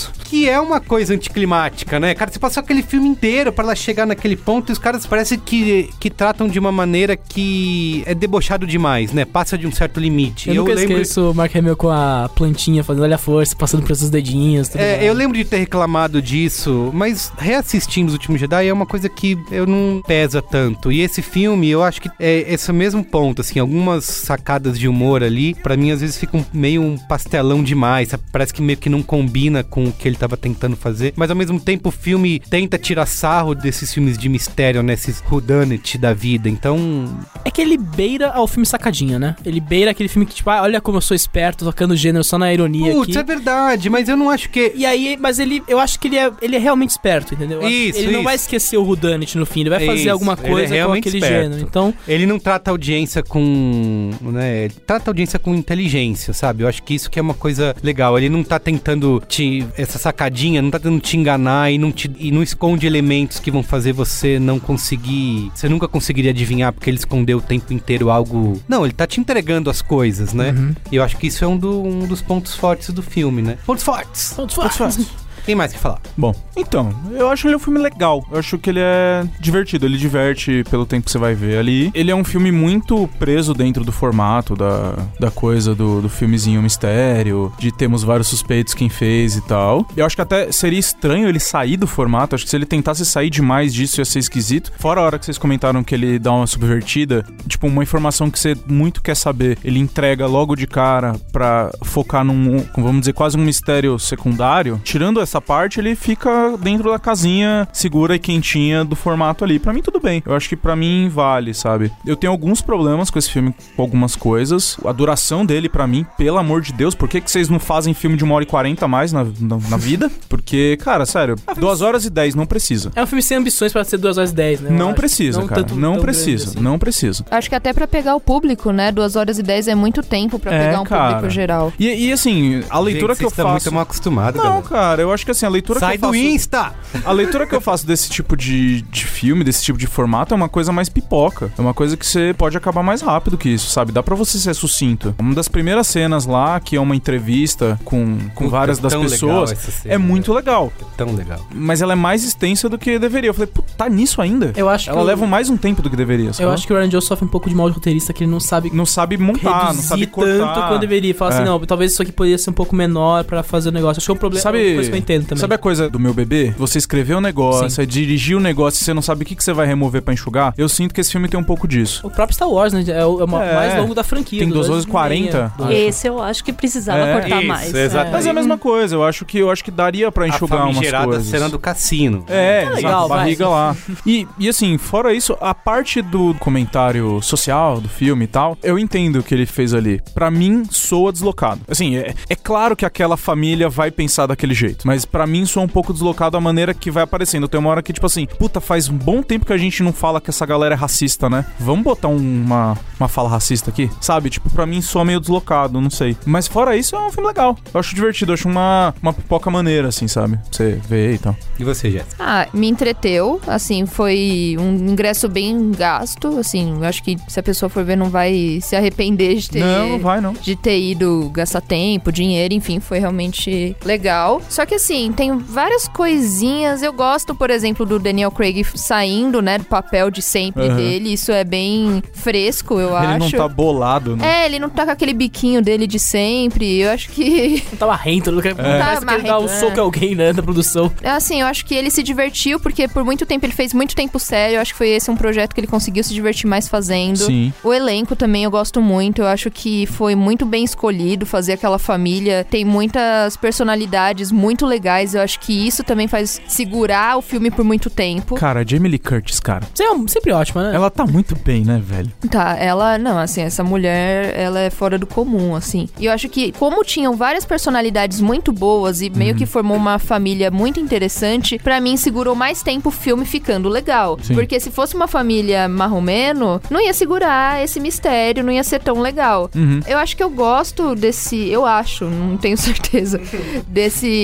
que é uma coisa anticlimática, né? Cara, você passou aquele filme inteiro pra ela chegar naquele ponto e os caras parecem que, que tratam de uma maneira que é debochado demais, né? Passa de um certo limite. Eu, eu nunca lembro... esqueço o Mark Hamill com a plantinha fazendo olha a força, passando por seus dedinhos. Tudo é, mais. Eu lembro de ter reclamado disso, mas reassistindo Os Últimos Jedi é uma coisa que eu não pesa tanto. E esse filme, eu acho que é esse mesmo ponto, assim, algumas sacadas de humor ali, pra mim às vezes ficam meio um pastelão demais, sabe? Parece que meio que não combina com o que ele tava tentando fazer, mas ao mesmo tempo o filme tenta tirar sarro desses filmes de mistério, né? Esses whodunit da vida, então... É que ele beira ao filme sacadinha, né? Ele beira aquele filme que, tipo, ah, olha como eu sou esperto, tocando gênero só na ironia. Putz, aqui. É verdade, mas eu não acho que... E aí, mas ele, eu acho que ele é, ele é realmente esperto, entendeu? Isso, Ele isso. não vai esquecer o whodunit no fim, ele vai fazer isso. alguma coisa é com aquele esperto. gênero. Então... Ele não trata a audiência com... né? Ele trata a audiência com inteligência, sabe? Eu acho que isso que é uma coisa legal. Ele não tá tentando te... essa sacadinha, não tá tentando te enganar e não, te, e não esconde elementos que vão fazer você não conseguir... Você nunca conseguiria adivinhar porque ele escondeu o tempo inteiro algo... Não, ele tá te entregando as coisas, né? Uhum. E eu acho que isso é um, do, um dos pontos fortes do filme, né? Pontos fortes! Pontos fortes! Pontos fortes. Tem mais o que falar? Bom, então, eu acho ele um filme legal. Eu acho que ele é divertido. Ele diverte pelo tempo que você vai ver ali. Ele é um filme muito preso dentro do formato da, da coisa do, do filmezinho mistério, de termos vários suspeitos quem fez e tal. Eu acho que até seria estranho ele sair do formato. Acho que se ele tentasse sair demais disso ia ser esquisito. Fora a hora que vocês comentaram que ele dá uma subvertida, tipo, uma informação que você muito quer saber, ele entrega logo de cara pra focar num, vamos dizer, quase um mistério secundário. Tirando essa parte, ele fica dentro da casinha segura e quentinha do formato ali. Pra mim, tudo bem. Eu acho que pra mim vale, sabe? Eu tenho alguns problemas com esse filme, com algumas coisas. A duração dele, pra mim, pelo amor de Deus, por que, que vocês não fazem filme de uma hora e quarenta a mais na, na, na vida? Porque, cara, sério, duas horas e dez não precisa. É um filme sem ambições pra ser duas horas e dez, né? Não precisa, não cara. Tanto, não precisa, assim. Não precisa. Acho que até pra pegar o público, né? duas horas e dez é muito tempo pra é, pegar um cara. público geral. E, e assim, a leitura Gente, que eu faço... muito mal acostumado, Não, galera. cara, eu acho que assim, a leitura Sai que eu do faço... Insta! A leitura que eu faço desse tipo de, de filme, desse tipo de formato, é uma coisa mais pipoca. É uma coisa que você pode acabar mais rápido que isso, sabe? Dá pra você ser sucinto. Uma das primeiras cenas lá, que é uma entrevista com, com Puta, várias é das tão pessoas, legal essa cena, é muito né? legal. É tão legal. Mas ela é mais extensa do que deveria. Eu falei, pô, tá nisso ainda? Eu acho ela que leva eu... mais um tempo do que deveria. Eu acho que o Ryan Johnson sofre um pouco de mal de roteirista, que ele não sabe... Não sabe montar, não sabe cortar. tanto quando deveria. Fala é. assim, não, talvez isso aqui poderia ser um pouco menor pra fazer o negócio. Acho que é um problema, sabe, é uma coisa que eu entendo também. Sabe a coisa do meu bebê? Você escreveu um negócio, Sim. é dirigir o um negócio e você não sabe o que, que você vai remover pra enxugar. Eu sinto que esse filme tem um pouco disso. O próprio Star Wars, né? É o, é o É. mais longo da franquia. Tem duas horas e quarenta. Esse eu acho que precisava É. cortar Isso, mais. exatamente. Mas é a mesma coisa, eu acho que, eu acho que daria pra enxugar a umas famigerada coisas. cena do cassino. É, Tá exato, legal, vai. barriga lá. E, e assim, fora isso, a parte do comentário social do filme e tal, eu entendo o que ele fez ali. Pra mim, soa deslocado. Assim, é, é claro que aquela família vai pensar daquele jeito, mas pra mim soa um pouco deslocado a maneira que vai aparecendo. Tem uma hora que, tipo assim, puta, faz um bom tempo que a gente não fala que essa galera é racista, né? Vamos botar um, uma, uma fala racista aqui? Sabe? Tipo, pra mim soa meio deslocado, não sei. Mas fora isso, é um filme legal. Eu acho divertido, eu acho uma, uma pipoca maneira, assim, sabe? Pra você ver e tal. E você, Jéssica? Ah, me entreteu, assim, foi um ingresso bem gasto, assim, eu acho que se a pessoa for ver não vai se arrepender de ter... Não, não vai, não. De ter ido gastar tempo, dinheiro, enfim, foi realmente legal. Só que, assim, tem várias coisinhas, eu gosto, por exemplo, do Daniel Craig saindo, né, do papel de sempre Uhum. dele, isso é bem fresco, eu Ele acho. não tá bolado, né? É, ele não tá com aquele biquinho dele de sempre, eu acho que... Não tava rento, não quer... parece que ele dá um marrento, soco é. a alguém, né, da produção. Assim, eu acho que ele se divertiu, porque por muito tempo ele fez muito tempo sério. Eu acho que foi esse um projeto que ele conseguiu se divertir mais fazendo. Sim. O elenco também eu gosto muito. Eu acho que foi muito bem escolhido fazer aquela família. Tem muitas personalidades muito legais. Eu acho que isso também faz segurar o filme por muito tempo. Cara, a Jamie Lee Curtis, cara. Você é sempre ótima, né? Ela tá muito bem, né, velho? Tá, ela... Não, assim, essa mulher, ela é fora do comum, assim. E eu acho que, como tinham várias personalidades muito boas e meio Uhum. que formou uma família muito interessante, pra mim segurou mais tempo o filme ficando legal. Sim. Porque se fosse uma família marromeno, não ia segurar esse mistério, não ia ser tão legal. Uhum. Eu acho que eu gosto desse... Eu acho, não tenho certeza. Desse crítica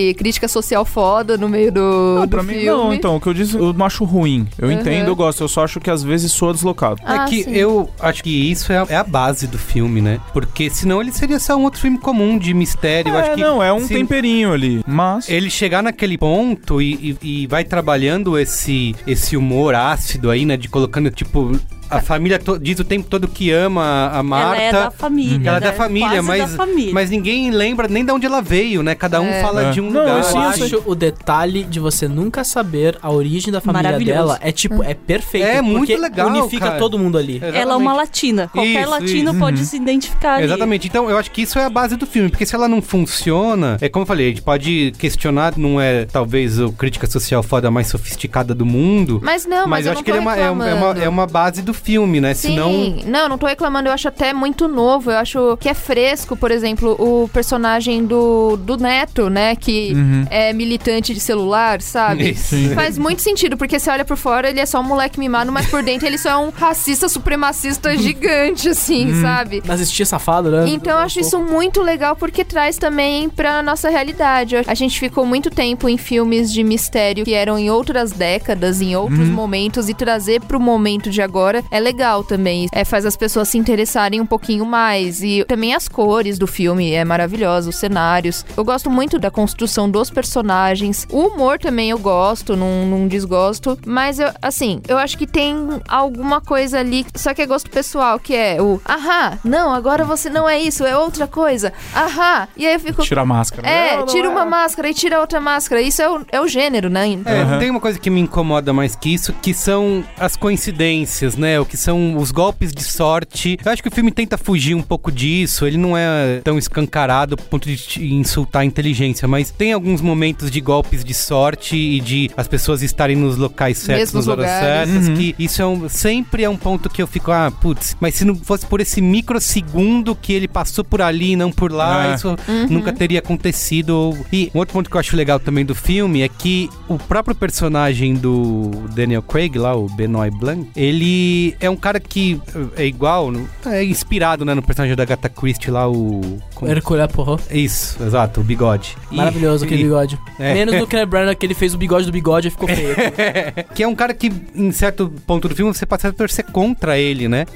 crítica social foda no meio do, não, do pra filme. mim, não, então, o que eu disse, eu não acho ruim. Eu uhum. entendo, eu gosto, eu só acho que às vezes soa deslocado. Ah, é que sim. eu acho que isso é a, é a base do filme, né? Porque senão ele seria só um outro filme comum de mistério. É, eu acho que não, é um temperinho ali, mas... Ele chegar naquele ponto e, e, e vai trabalhando esse, esse humor ácido aí, né? De colocando, tipo... A família to- diz o tempo todo que ama a Marta. Ela é da família. Ela é né? da família, mas, da família. mas ninguém lembra nem de onde ela veio, né? Cada um é. fala é. de um Não, lugar. Eu acho o detalhe de você nunca saber a origem da família dela é tipo, é perfeito. É muito legal, unifica cara. todo mundo ali. Exatamente. Ela é uma latina. Qualquer isso, latino isso. pode uhum. se identificar ali. Exatamente. Então, eu acho que isso é a base do filme. Porque se ela não funciona, é como eu falei, a gente pode questionar, não é talvez a crítica social foda mais sofisticada do mundo. Mas não, mas, mas eu, eu acho não que ele é uma, é, uma, é, uma, é uma base do filme, né? Sim. Senão... Não, não tô reclamando, eu acho até muito novo, eu acho que é fresco, por exemplo, o personagem do, do Neto, né, que uhum. é militante de celular, sabe? Isso. Faz muito sentido, porque você olha por fora, ele é só um moleque mimado, mas por dentro ele só é um racista supremacista gigante, assim, uhum. sabe? Nazistia safado, né? Então eu acho isso muito legal, porque traz também pra nossa realidade. A gente ficou muito tempo em filmes de mistério que eram em outras décadas, em outros uhum. momentos, e trazer pro momento de agora é legal também. É, faz as pessoas se interessarem um pouquinho mais. E também as cores do filme é maravilhosa, os cenários. Eu gosto muito da construção dos personagens. O humor também eu gosto, não, não desgosto. Mas, eu, assim, eu acho que tem alguma coisa ali, só que é gosto pessoal, que é o ahá, não, agora você não é isso, é outra coisa. Ahá. E aí eu fico... Tira a máscara. É, não, tira não uma é. máscara e tira outra máscara. Isso é o, é o gênero, né? É, uhum. Tem uma coisa que me incomoda mais que isso, que são as coincidências, né? O que são os golpes de sorte. Eu acho que o filme tenta fugir um pouco disso. Ele não é tão escancarado pro ponto de insultar a inteligência, mas tem alguns momentos de golpes de sorte e de as pessoas estarem nos locais certos, Mesmos nas horas lugares. certas, Uhum. que isso é um, sempre é um ponto que eu fico, ah, putz, mas se não fosse por esse microsegundo que ele passou por ali e não por lá, É. isso Uhum. nunca teria acontecido. E um outro ponto que eu acho legal também do filme é que o próprio personagem do Daniel Craig, lá, o Benoit Blanc, ele é um cara que é igual, é inspirado, né, no personagem da Agatha Christie lá, o... Hercule Poirot. Isso, exato, o bigode. Maravilhoso E- aquele e- bigode. É. Menos do que Branagh, que ele fez o bigode do bigode e ficou feio. Que é um cara que, em certo ponto do filme, você passa a torcer contra ele, né?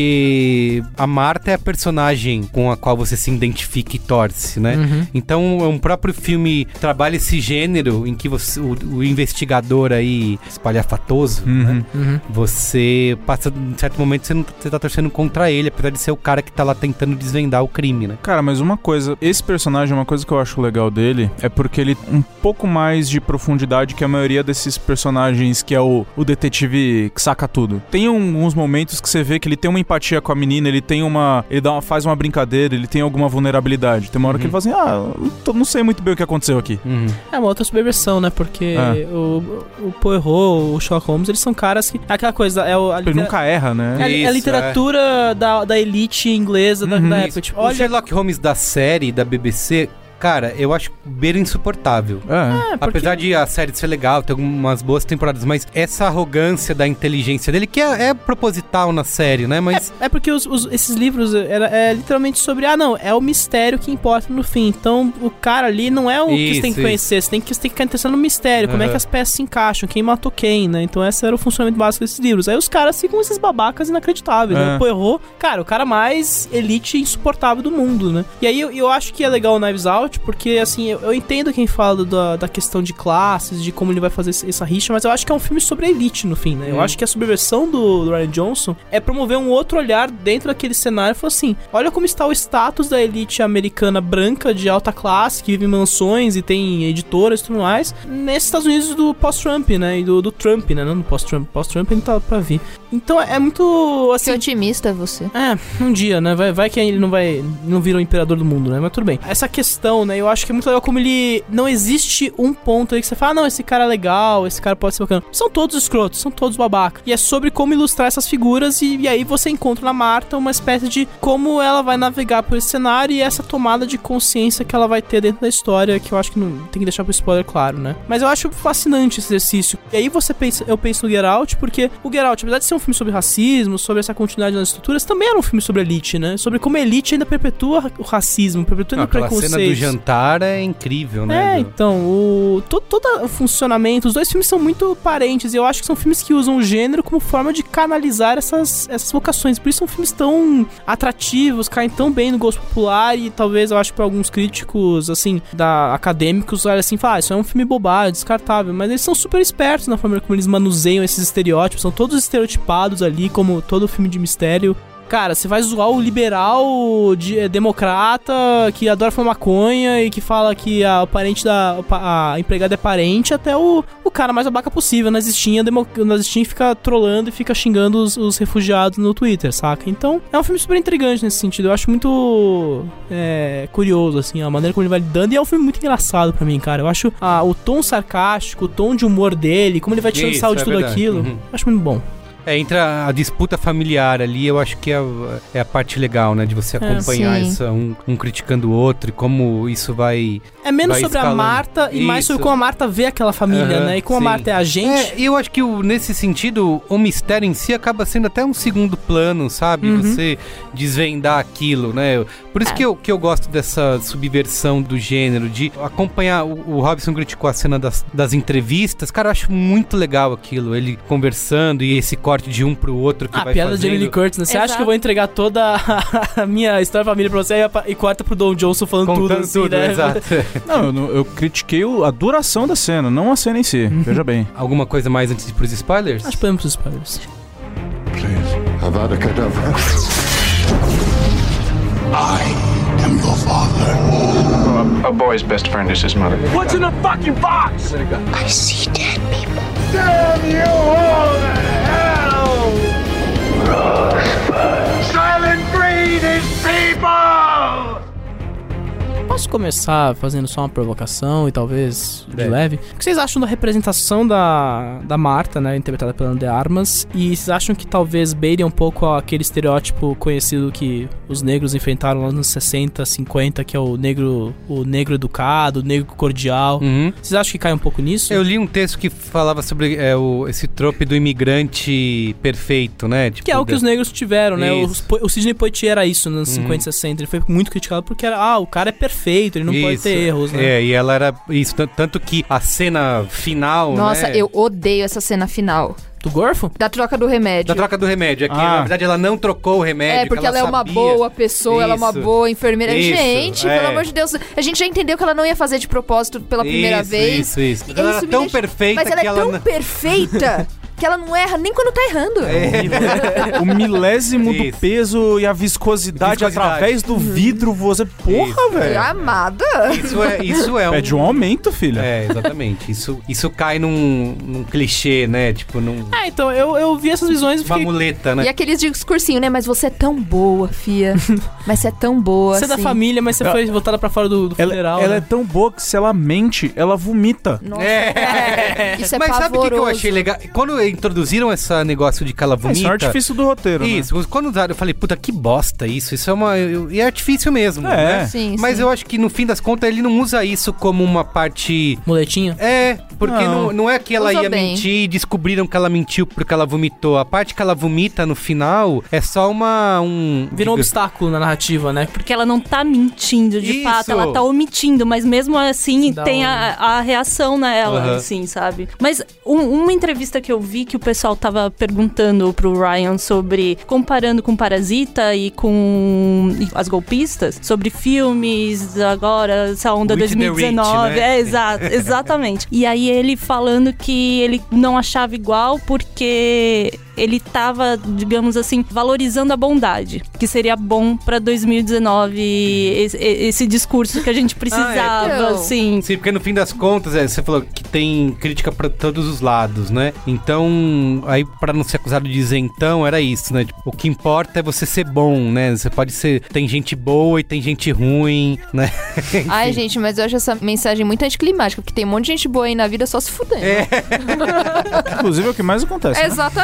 Porque a Marta é a personagem com a qual você se identifica e torce, né? Uhum. Então, um próprio filme trabalha esse gênero em que você, o, o investigador aí, espalhafatoso, Uhum. né? Uhum. Você passa, em certo momento, você, não, você tá torcendo contra ele, apesar de ser o cara que tá lá tentando desvendar o crime, né? Cara, mas uma coisa, esse personagem, uma coisa que eu acho legal dele é porque ele um pouco mais de profundidade que a maioria desses personagens que é o, o detetive que saca tudo. Tem alguns momentos que você vê que ele tem uma empatia com a menina, ele tem uma... ele dá uma, faz uma brincadeira, ele tem alguma vulnerabilidade. Tem uma hora Uhum. que ele fala assim, ah, eu tô- não sei muito bem o que aconteceu aqui. Uhum. É uma outra subversão, né? Porque É. o, o Poirot, o Sherlock Holmes, eles são caras que... Aquela coisa, é o, a Ele litera- nunca erra, né? é a- é a Isso, literatura da, da elite inglesa da, Uhum. da Isso. época. Tipo, O olha... Sherlock Holmes da série, da B B C, cara, eu acho beira insuportável. É. É, porque- Apesar de a série ser legal, ter algumas boas temporadas, mas essa arrogância da inteligência dele, que é, é proposital na série, né? Mas É porque os, os- esses livros era, é literalmente sobre, ah não, é o mistério que importa no fim. Então o cara ali não é o que você Isso, tem que isso. conhecer, você tem que, você tem que ficar interessado no mistério, como é Aham. que as peças se encaixam, quem matou quem, né? Então esse era o funcionamento básico desses livros. Aí os caras ficam esses babacas inacreditáveis, né? É. O Poirot, cara, o cara mais elite e insuportável do mundo, né? E aí eu, eu acho que é legal o Knives Out, porque assim, eu, eu entendo quem fala da, da questão de classes, de como ele vai fazer esse- essa rixa, mas eu acho que é um filme sobre a elite no fim, né? Eu Hum. acho que a subversão do, do Ryan Johnson é promover um outro olhar dentro daquele cenário e falar assim, olha como está o status da elite americana branca de alta classe, que vive em mansões e tem editoras e tudo mais, nesses Estados Unidos do pós-Trump, né? E do, do Trump, né? Não do pós-Trump. Pós-Trump ainda tá pra vir. Então é muito, Que assim... otimista é você. É, um dia, né? Vai, vai que ele não vai. Não vira o imperador do mundo, né? Mas tudo bem. Essa questão, né? Eu acho que é muito legal como ele. Não existe um ponto aí que você fala, ah, não, esse cara é legal, esse cara pode ser bacana. São todos escrotos, são todos babaca. E é sobre como ilustrar essas figuras. E, e aí você encontra na Marta uma espécie de como ela vai navegar por esse cenário e essa tomada de consciência que ela vai ter dentro da história, que eu acho que não tem que deixar pro spoiler claro, né? Mas eu acho fascinante esse exercício. E aí você pensa, eu penso no Get Out, porque o Get Out, apesar de ser um filme sobre racismo, sobre essa continuidade nas estruturas, também era um filme sobre elite, né? Sobre como a elite ainda perpetua o racismo, perpetua não, ainda o aquela cena do preconceito. jantar é incrível, né? É, então, o, todo, todo o funcionamento, os dois filmes são muito parentes, e eu acho que são filmes que usam o gênero como forma de canalizar essas, essas vocações. Por isso são filmes tão atrativos, caem tão bem no gosto popular, e talvez eu acho que para alguns críticos, assim, da, acadêmicos, olha assim, fala, ah, isso é um filme bobagem, descartável, mas eles são super espertos na forma como eles manuseiam esses estereótipos, são todos estereotipados ali, como todo filme de mistério. Cara, você vai zoar o liberal de, é, democrata que adora fumar maconha e que fala que a, o parente da a, a empregada é parente, até o, o cara mais abaca possível nazistinha, demo, nazistinha fica trolando e fica xingando os, os refugiados no Twitter, saca? Então, é um filme super intrigante nesse sentido. Eu acho muito é, curioso, assim, a maneira como ele vai lidando. E é um filme muito engraçado pra mim, cara. Eu acho ah, o tom sarcástico, o tom de humor dele, como ele vai tirando sal de é tudo verdade. aquilo. Uhum. Acho muito bom. É, entra a disputa familiar ali, eu acho que é, é a parte legal, né? De você acompanhar É, essa, um, um criticando o outro e como isso vai... É menos vai sobre escalando. a Marta e mais Isso. sobre como a Marta vê aquela família, Aham, né? E como sim. a Marta é a gente. É, e eu acho que o, nesse sentido, o mistério em si acaba sendo até um segundo plano, sabe? Uhum. Você desvendar aquilo, né? Por isso É. que, eu, que eu gosto dessa subversão do gênero, de acompanhar... O, o Robson criticou a cena das, das entrevistas. Cara, eu acho muito legal aquilo. Ele conversando e esse corte de um pro outro que A vai piada fazendo. de Jamie Lee Curtis, né? Você acha Exato. que eu vou entregar toda a, a minha história da família pra você e, a- e corta pro Don Johnson falando Contando tudo, assim, tudo, né? exato. Não, eu, não- eu critiquei o- a duração da cena, não a cena em si. Veja bem. Alguma coisa mais antes de ir pros spoilers? Acho que podemos pros spoilers. Please, Avada Kedavra. I am your father. A, a boy's best friend is his mother. What's in the fucking box? I see dead people. Damn you all to hell! Rosebud. Silent breed is people! Posso começar fazendo só uma provocação e talvez de Deve. leve? O que vocês acham da representação da, da Marta, né, interpretada pela Ana de Armas? E vocês acham que talvez beire um pouco aquele estereótipo conhecido que os negros enfrentaram lá nos anos sessenta, cinquenta, que é o negro, o negro educado, o negro cordial? Uhum. Vocês acham que cai um pouco nisso? Eu li um texto que falava sobre é, o, esse trope do imigrante perfeito, né? Tipo, Que é o que da- os negros tiveram, né? O, Isso. o Sidney Poitier era isso nos anos Uhum. cinquenta e sessenta. Ele foi muito criticado porque era, ah, o cara é perfeito, ele não pode Isso. ter erros, né? É, e ela era isso, tan- tanto que a cena final, Nossa, né? eu odeio essa cena final. Do gorfo? Da troca do remédio. Da troca do remédio, é que Ah. na verdade ela não trocou o remédio. É, porque que ela, é uma sabia. boa pessoa, ela é uma Isso. boa enfermeira. Isso, Gente, é. pelo amor de Deus, a gente já entendeu que ela não ia fazer de propósito pela primeira Isso, vez. Isso, isso. E Ela isso era me tão deixa- perfeita Mas ela que é ela tão não... perfeita que ela não erra nem quando tá errando. O milésimo do Isso. peso e a viscosidade, Viscosidade. através do vidro, você... Porra, Isso. velho. Amada. Isso é, isso é um... É de um aumento, filha. É, exatamente. Isso, isso cai num, num clichê, né? Tipo, num... Ah, então, eu, eu vi essas visões e Uma fiquei... muleta, né? E aqueles discursinhos, né? Mas você é tão boa, fia. Mas você é tão boa, Você é da assim. família, mas você Ela- foi voltada pra fora do, do Ela, funeral, ela né? é tão boa que se ela mente, ela vomita. Nossa, É. Isso é Mas sabe o que, que eu pavoroso. achei legal? Quando introduziram esse negócio de que ela É, vomita... isso é um artifício do roteiro, né? Isso, quando usaram, eu falei, puta, que bosta isso. Isso é uma... eu- E é artifício mesmo, É. né? Sim, Mas sim. eu acho que no fim das contas ele não usa isso como uma parte... Muletinha? É, porque Não. não, não é que ela Usa ia bem. mentir e descobriram que ela mentiu porque ela vomitou. A parte que ela vomita no final é só uma... Um, Virou um diga- obstáculo na narrativa, né? Porque ela não tá mentindo, de Isso. fato, ela tá omitindo, mas mesmo assim Dá tem um- a, a reação nela, Aham. assim, sabe? Mas um- uma entrevista que eu vi que o pessoal tava perguntando pro Ryan sobre, comparando com Parasita e com e as golpistas, sobre filmes agora, essa onda With the dois mil e dezenove. Rich, né? É, exato, exatamente. E aí ele falando que ele não achava igual porque ele tava, digamos assim, valorizando a bondade, que seria bom pra dois mil e dezenove, esse, esse discurso que a gente precisava, Então. assim. Sim, porque no fim das contas, é, você falou que tem crítica pra todos os lados, né? Então, aí pra não ser acusado de isentão, era isso, né? Tipo, o que importa é você ser bom, né? Você pode ser... Tem gente boa e tem gente ruim, né? Ai, gente, mas eu acho essa mensagem muito anticlimática, porque tem um monte de gente boa aí na vida só se fudendo. É. Inclusive é o que mais acontece. né? Exatamente.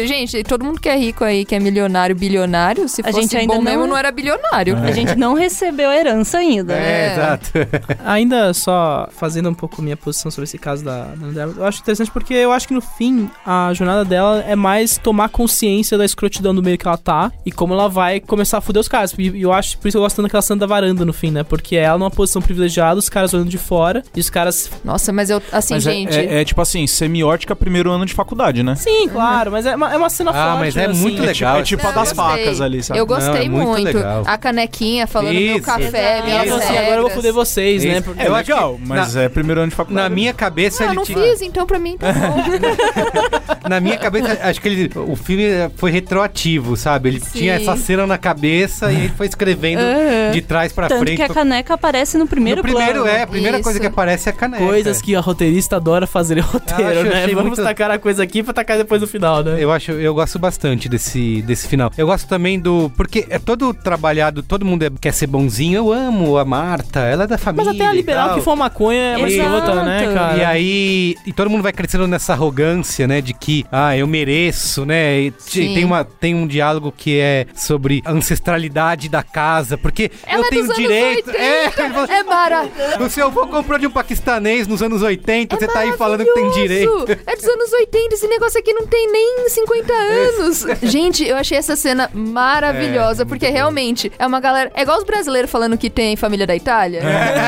gente, todo mundo que é rico aí, que é milionário, bilionário, se A fosse gente ainda bom não- mesmo, não era bilionário. A gente não recebeu herança ainda, É, né? exato. Ainda só fazendo um pouco minha posição sobre esse caso da da Ana de Armas, eu acho interessante porque eu acho que no fim a jornada dela é mais tomar consciência da escrotidão do meio que ela tá e como ela vai começar a fuder os caras. E eu acho, por isso eu gosto tanto daquela cena da varanda no fim, né? Porque ela numa posição privilegiada, os caras olhando de fora e os caras... Nossa, mas eu, assim, Mas é- gente... é, é tipo assim, semiótica primeiro ano de faculdade, né? Sim, claro, mas é uma, é uma cena Ah, forte. mas é assim. muito É tipo, legal. é tipo Não, a das eu facas gostei. ali, sabe? Eu gostei Não, é muito muito. legal. A canequinha falando meu Isso, café, exato. minhas Ela falou assim, regras. agora eu vou foder vocês, né? Isso. Porque- É Eu legal, acho que mas na- é primeiro ano de faculdade. Na minha cabeça, Ah, eu ele não tinha... fiz, então pra mim tá bom. Na minha cabeça, acho que ele, o filme foi retroativo, sabe? Ele Sim. tinha essa cena na cabeça e ele foi escrevendo Aham. de trás pra Tanto frente. que a caneca aparece no primeiro no primeiro, plano. é, a primeira Isso. coisa que aparece é a caneca. Coisas que a roteirista adora fazer em roteiro, Eu acho- né? achei Vamos muito- tacar a coisa aqui pra tacar depois no final, né? Eu acho, eu gosto bastante desse, desse final. Eu gosto também do... Porque é todo trabalhado, todo mundo é- quer ser bonzinho. Eu amo a Marta, ela é da família. Mas até a e liberal tal. que for maconha é uma Exato. escrota, né, cara? E aí, e todo mundo vai crescendo nessa arrogância, né, de que, ah, eu mereço, né, e t- Sim. tem, uma, tem um diálogo que é sobre a ancestralidade da casa, porque Ela eu é tenho dos anos direito... oitenta. É, ele fala, É maravilhoso. o seu avô comprou de um paquistanês nos anos oitenta, É você tá aí falando que tem direito. É dos anos oitenta, esse negócio aqui não tem nem cinquenta anos. Gente, eu achei essa cena maravilhosa, É, porque muito bom. realmente é uma galera... É igual os brasileiros falando que tem família da Itália.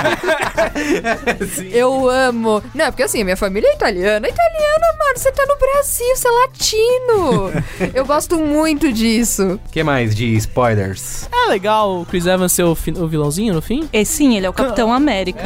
Eu amo. Não, porque assim, minha família é italiana. Italiana, mano, você tá no Brasil, você é latino. Eu gosto muito disso. O que mais de spoilers? É legal o Chris Evans ser o, fi- o vilãozinho no fim? E sim, ele é o Capitão América.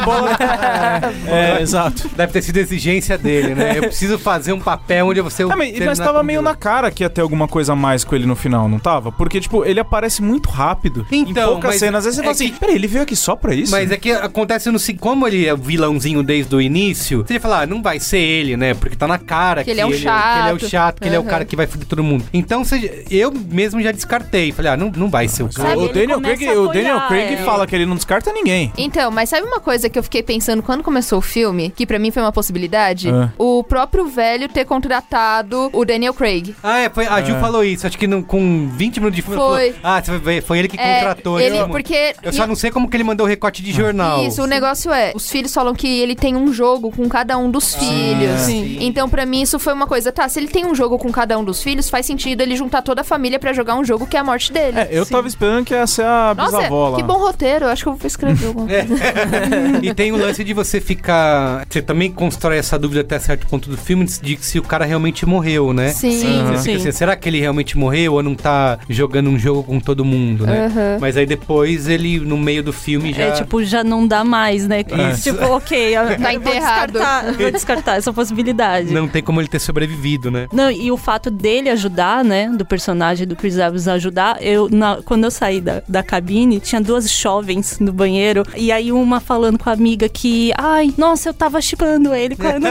É, exato. Deve ter sido exigência dele, né? Eu preciso fazer um papel onde você... É, mas, mas tava meio na cara que ia ter alguma coisa a mais com ele no final, não tava? Porque, tipo, ele aparece muito rápido em Então, poucas mas cenas. Às vezes você é fala assim, que- peraí, ele veio aqui só pra isso? Mas é que acontece no seguinte, como ele é o vilãozinho desde o início, você ia falar, ah, não vai ser ele, né? Porque tá na cara Que ele é um que ele é o chato. chato, que ele é o Aham. cara que vai foder todo mundo. Então, você- eu mesmo já descartei. Falei, ah, não, não vai ser o cara. Sabe, o ele Daniel começa Craig, a o Daniel apoiar Craig ela. fala que ele não descarta ninguém. Então, mas sabe uma coisa que eu fiquei pensando quando começou o filme, que pra mim foi uma possibilidade? Ah. O próprio velho ter contratado o Daniel Craig. Ah, é, foi, a Ju É. falou isso. Acho que não- com vinte minutos de filme ela Foi. falou, ah, você vai ver, foi ele que É, contratou. ele, eu, porque... eu só não sei como que ele mandou o recorte de jornal. Isso, o negócio é, os filhos falam que ele tem um jogo com cada um dos filhos. Sim. Então, pra mim, isso foi uma coisa, tá, se ele tem um jogo com cada um dos filhos, faz sentido ele juntar toda a família pra jogar um jogo que é a morte dele. É, eu tava esperando que ia ser a Nossa, bisavó lá. que bom roteiro, eu acho que eu vou escrever alguma coisa. E tem o lance de você ficar... Você também constrói essa dúvida até certo ponto do filme de se o cara realmente morreu, né? Sim. Você Sim. fica assim, será que ele realmente morreu ou não tá jogando um jogo com todo mundo, né? Aham. Mas aí depois ele, no meio do filme, já... É, tipo, já não dá mais, né? Isso. Tipo, ok, eu, eu vou enterrado. descartar, vou descartar essa possibilidade. Não tem como ele ter sobrevivido, né? Não, e o fato dele ajudar, né, do personagem do Chris Evans ajudar, eu, na- quando eu saí da, da cabine, tinha duas jovens no banheiro, e aí uma falando com a amiga que, ai, nossa, eu tava chipando ele quando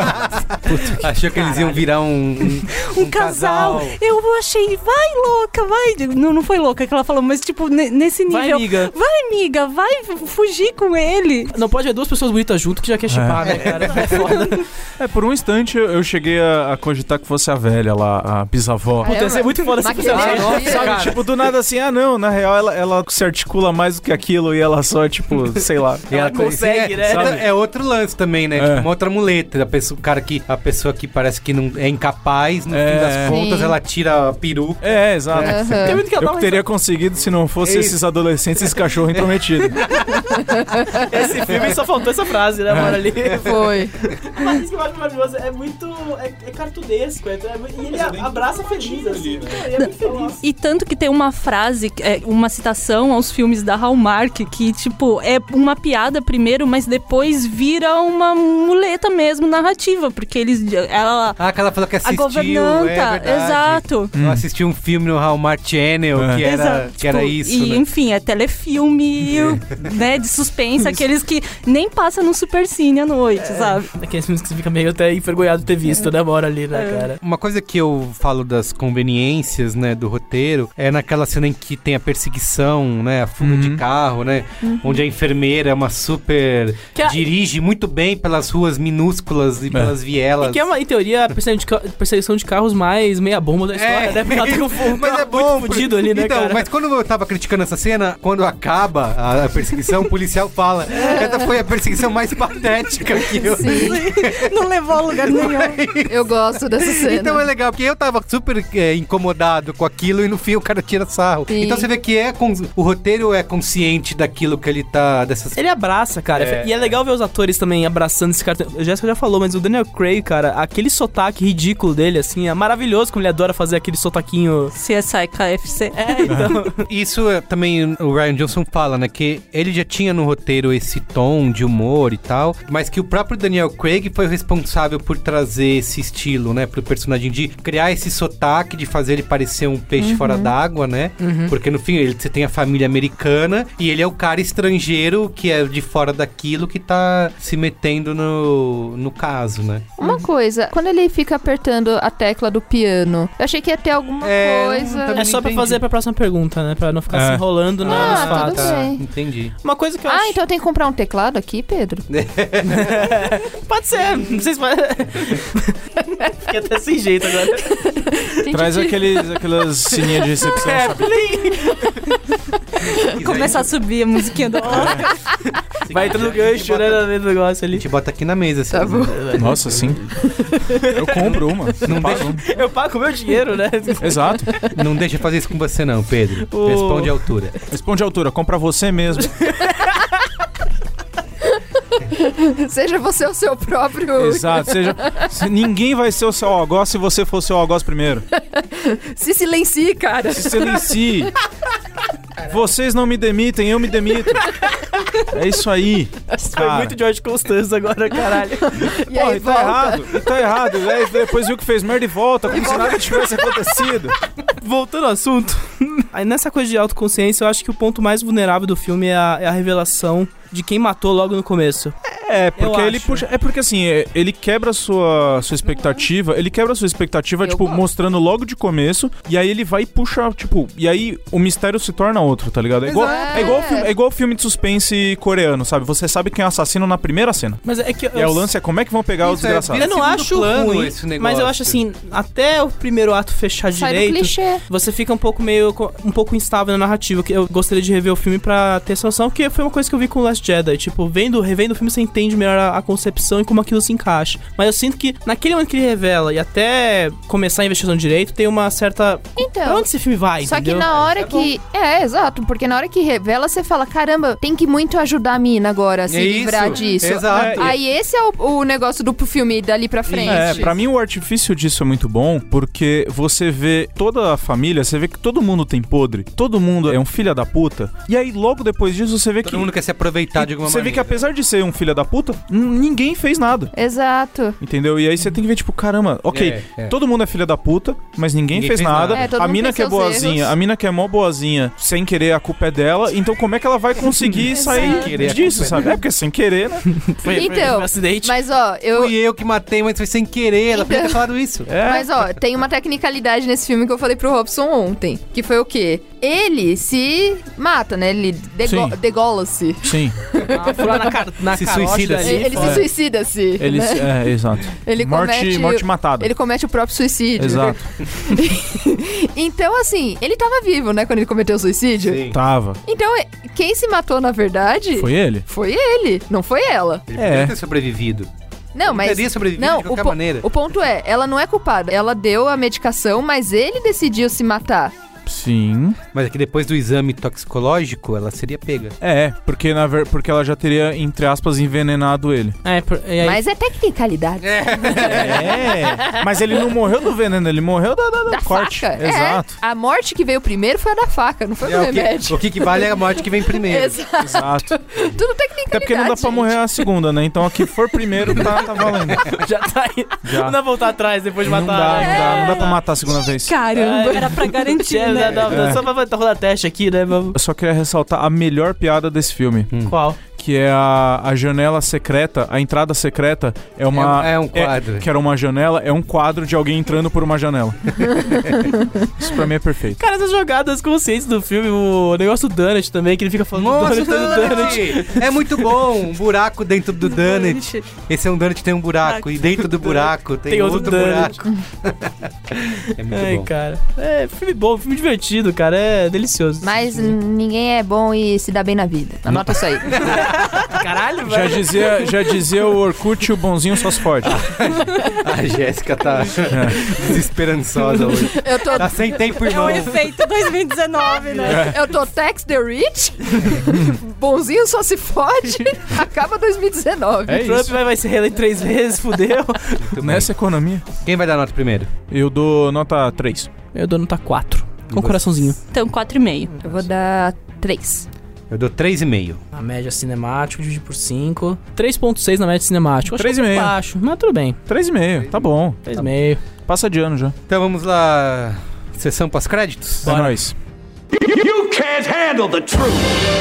Achou que eles iam virar um... Um, um casal. Eu achei, vai louca, vai. Não, não foi louca que ela falou, mas tipo, ne- nesse nível. Vai, amiga. Vai, amiga, vai f- fugir com ele. Não pode ver duas pessoas bonitas junto que já quer chipar, né, cara? É foda. É, por um instante eu, eu cheguei a, a cogitar que fosse a velha lá, a bisavó. Puta, ia ser muito foda se fosse a Maquiagem. gente. Sabe, Cara, tipo, do nada assim, ah não, na real ela, ela se articula mais do que aquilo e ela só, tipo, sei lá. E ela consegue, é, né? sabe? É outro lance também, né? É. Tipo, uma outra muleta. A pessoa, o cara que, a pessoa que parece que não é incapaz, no É. fim das contas, Sim. ela tira a peruca. É, exato. Aham. Tem muito que ela dá Eu uma teria conseguido se não fosse Isso. esses adolescentes, esse cachorro intrometido. Esse filme só faltou essa frase, né, mano, ali. Foi. Mas isso que eu acho maravilhoso, é muito... É, é cartunesco, é, é, e ele abraça feliz, assim. Cara, e é muito feliz. E tanto que tem uma frase, é, uma citação aos filmes da Hallmark, que, tipo, é uma piada primeiro, mas depois vira uma muleta mesmo narrativa, porque eles. Ela. Ah, que ela falou que A assistiu. governanta, é verdade. exato. Eu assisti um filme no Hallmark Channel É. que era, Exato. que era Tipo, isso, E, né? enfim, é telefilme, né, de suspense, aqueles que nem passa no Supercine à noite, sabe? Aqueles filmes que você fica meio até envergonhado de ter visto, né, uma hora ali, né, cara? Uma coisa que eu falo das conveniências, né, do roteiro, é naquela cena em que tem a perseguição, né, a fuga de carro, né, onde a enfermeira é uma super... Que a- dirige muito bem pelas ruas minúsculas e pelas vielas. E que é uma, em teoria, a perseguição de ca- perseguição de de carros mais meia bomba da história, É, né? Porque ela tem um, um mas carro é bom, muito fudido ali, né, então, cara? mas quando eu tava criticando essa cena, quando acaba a, a perseguição, o policial fala, essa foi a perseguição mais patética que eu... Sim. Não levou a lugar nenhum. Eu gosto dessa cena. Então é legal, porque eu tava super é, incomodado com aquilo e no fim o cara tira sarro. Sim. Então você vê que é cons- o roteiro é consciente daquilo que ele tá... Dessas... Ele abraça, cara. É. E é legal ver os atores também abraçando esse cara. A Jéssica já falou, mas o Daniel Craig, cara, aquele sotaque ridículo dele, assim, é maravilhoso como ele adora fazer aquele sotaquinho... C S I K F C. É, então... Isso é, também o Rian Johnson fala, né? Que ele já tinha no roteiro esse tom de humor e tal, mas que o próprio Daniel Craig foi o responsável por trazer esse estilo, né? Pro personagem, de criar esse sotaque, de fazer ele parecer um peixe Uhum. fora d'água, né? Uhum. Porque no fim ele, você tem a família americana e ele é o cara estrangeiro que é de fora daquilo que tá se metendo no, no caso, né? Uma coisa, quando ele fica apertando a tecla do piano, eu achei que ia ter alguma É, coisa... também É só pra entendi. fazer pra próxima pergunta, né? Pra não ficar É. se enrolando na- Ah, nos tudo fatos. bem. Entendi. Uma coisa que eu Ah, acho... então tem que comprar um teclado aqui, Pedro? Pode ser, não sei se vai... Fiquei até sem jeito agora. Traz aqueles, aquelas sininhas de recepção, É, sabe? Começar a subir a musiquinha do Oscar. Vai entrando no gancho, né? No negócio A ali. gente bota aqui na mesa, assim. Tá bom. Nossa, sim. Eu compro uma. Não pago deixa- uma. Eu pago o meu dinheiro, né? Exato. Não deixa fazer isso com você não, Pedro. O- Responde à altura. Responde a altura, compra você mesmo. Seja você o seu próprio... Exato. Seja, se- ninguém vai ser o seu algoz se você for o seu algoz primeiro. Se silencie, cara. Se silencie. Vocês não me demitem, eu me demito. É isso aí. Foi cara. muito George Costanza agora, caralho. E Porra, aí e tá volta. errado, e tá errado. E aí depois viu que fez merda e volta, como se nada tivesse acontecido. Voltando ao assunto. Aí nessa coisa de autoconsciência, eu acho que o ponto mais vulnerável do filme é a, é a revelação de quem matou logo no começo. É, porque Eu ele acho. puxa. É porque assim, é, ele quebra a sua, sua expectativa. Ele quebra a sua expectativa, Eu tipo, gosto. mostrando logo de começo. E aí ele vai e puxa, tipo. E aí o mistério se torna outro, tá ligado? É igual, Exato. é igual, filme, é igual filme de suspense coreano, sabe? Você sabe quem é o assassino na primeira cena. Mas é que E aí o lance é como é que vão pegar os Isso é desgraçados. Eu não segundo acho plano ruim, esse negócio. mas eu acho assim, até o primeiro ato fechar Sai do direito, clichê. você fica um pouco meio, co- um pouco instável na narrativa, que eu gostaria de rever o filme pra ter essa noção, porque foi uma coisa que eu vi com o Last Jedi, tipo, vendo, revendo o filme você entende melhor a, a concepção e como aquilo se encaixa. Mas eu sinto que naquele momento que ele revela e até começar a investigação direito, tem uma certa... Pra Então, onde esse filme vai, só entendeu? que na hora que... É, exato, porque na hora que revela, você fala, caramba, tem que muito ajudar a mina agora a se É isso, livrar disso. exato. Aí esse é o, o negócio do filme dali pra frente. É, pra mim o artifício disso é muito bom, porque você vê toda a família, você vê que todo mundo tem podre, todo mundo é um filho da puta, e aí logo depois disso você vê Todo que... mundo quer se aproveitar de alguma Você maneira. vê que apesar de ser um filho da puta, n- ninguém fez nada. Exato. Entendeu? E aí você tem que ver, tipo, caramba, ok, É, é. todo mundo é filha da puta, mas ninguém, Ninguém fez, fez nada. nada. É, todo a mundo mina tem que é seus boazinha, erros. a mina que é mó boazinha, sem querer, a culpa é dela. Então como é que ela vai conseguir sair Sem querer, a disso, culpa é sabe? dela. É porque sem querer, né? Foi, foi Então, um acidente. Mas ó, eu... Fui eu que matei, mas foi sem querer. Ela podia ter Então. falado isso. É. Mas ó, tem uma tecnicalidade nesse filme que eu falei pro Robson ontem, que foi o quê? Ele se mata, né? Ele dego Sim. degola-se. Sim. Ah, foi lá na, car na Se carote suicida, dali, sim. Ele, ele foi- se suicida-se. Ele, né? é, exato. Ele morte, comete... morte matada. Ele comete o próprio suicídio. Exato. Então, assim, ele tava vivo, né, quando ele cometeu o suicídio? Sim. Tava. Então, é- quem se matou, na verdade... Foi ele? Foi ele, não foi ela. Ele É. podia ter sobrevivido. Não, Ele mas... teria sobrevivido não, de qualquer o po- maneira. O ponto é, ela não é culpada. Ela deu a medicação, mas ele decidiu se matar. Sim. Mas é que depois do exame toxicológico, ela seria pega. É, porque, na ver... porque ela já teria, entre aspas, envenenado ele. É, por- e aí- Mas é tecnicalidade. É. Mas ele não morreu do veneno, ele morreu da, da, da Da corte. faca. Exato. É, a morte que veio primeiro foi a da faca, não foi É, do o, que, remédio. o que que vale é a morte que vem primeiro. Exato. Exato. Tudo tecnicalidade. Até porque não dá pra gente. morrer a segunda, né? Então a que for primeiro tá, tá valendo. já tá aí. Já. Não dá pra voltar atrás depois de Não matar. dá, né? não dá, não dá pra matar a segunda vez. Caramba, era pra garantir, É, né? dá- dá- É. Só pra tá rolando teste aqui, né? Vamos- Eu só queria ressaltar a melhor piada desse filme. Qual? que é a, a janela secreta, a entrada secreta é uma... É, é um quadro. É, que era uma janela, é um quadro de alguém entrando por uma janela. Isso pra mim é perfeito. Cara, essas jogadas conscientes do filme, o negócio do Donut também, que ele fica falando Nossa, do Donut, do Donut. É muito bom, um buraco dentro do Donut. Esse é um Donut que tem um buraco, e dentro do buraco tem, Tem outro, outro buraco. É muito Ai, bom. cara. É filme bom, filme divertido, cara. É delicioso. Mas ninguém é bom e se dá bem na vida. Anota isso aí. Caralho, Já velho. dizia, já dizia o Orkut, o bonzinho só se fode. A Jéssica tá desesperançosa hoje. Eu tô... Tá sem tempo, É irmão. o efeito dois mil e dezenove, né? Eu tô Tax the Rich, bonzinho só se fode, acaba dois mil e dezenove. É O Trump isso. vai, vai se reeleito três vezes, fudeu. Nessa economia. Quem vai dar nota primeiro? Eu dou nota três. Eu dou nota quatro. Com um coraçãozinho. Então, quatro e meio. Eu vou dar três. Eu dou três e meio. A média cinemática, dividido por cinco. três ponto seis na média cinemática. três e meio. Baixo, mas tudo bem. três e meio, tá bom. três e meio. Passa de ano já. Então vamos lá. Sessão pós-créditos? É nóis. You can't handle the truth.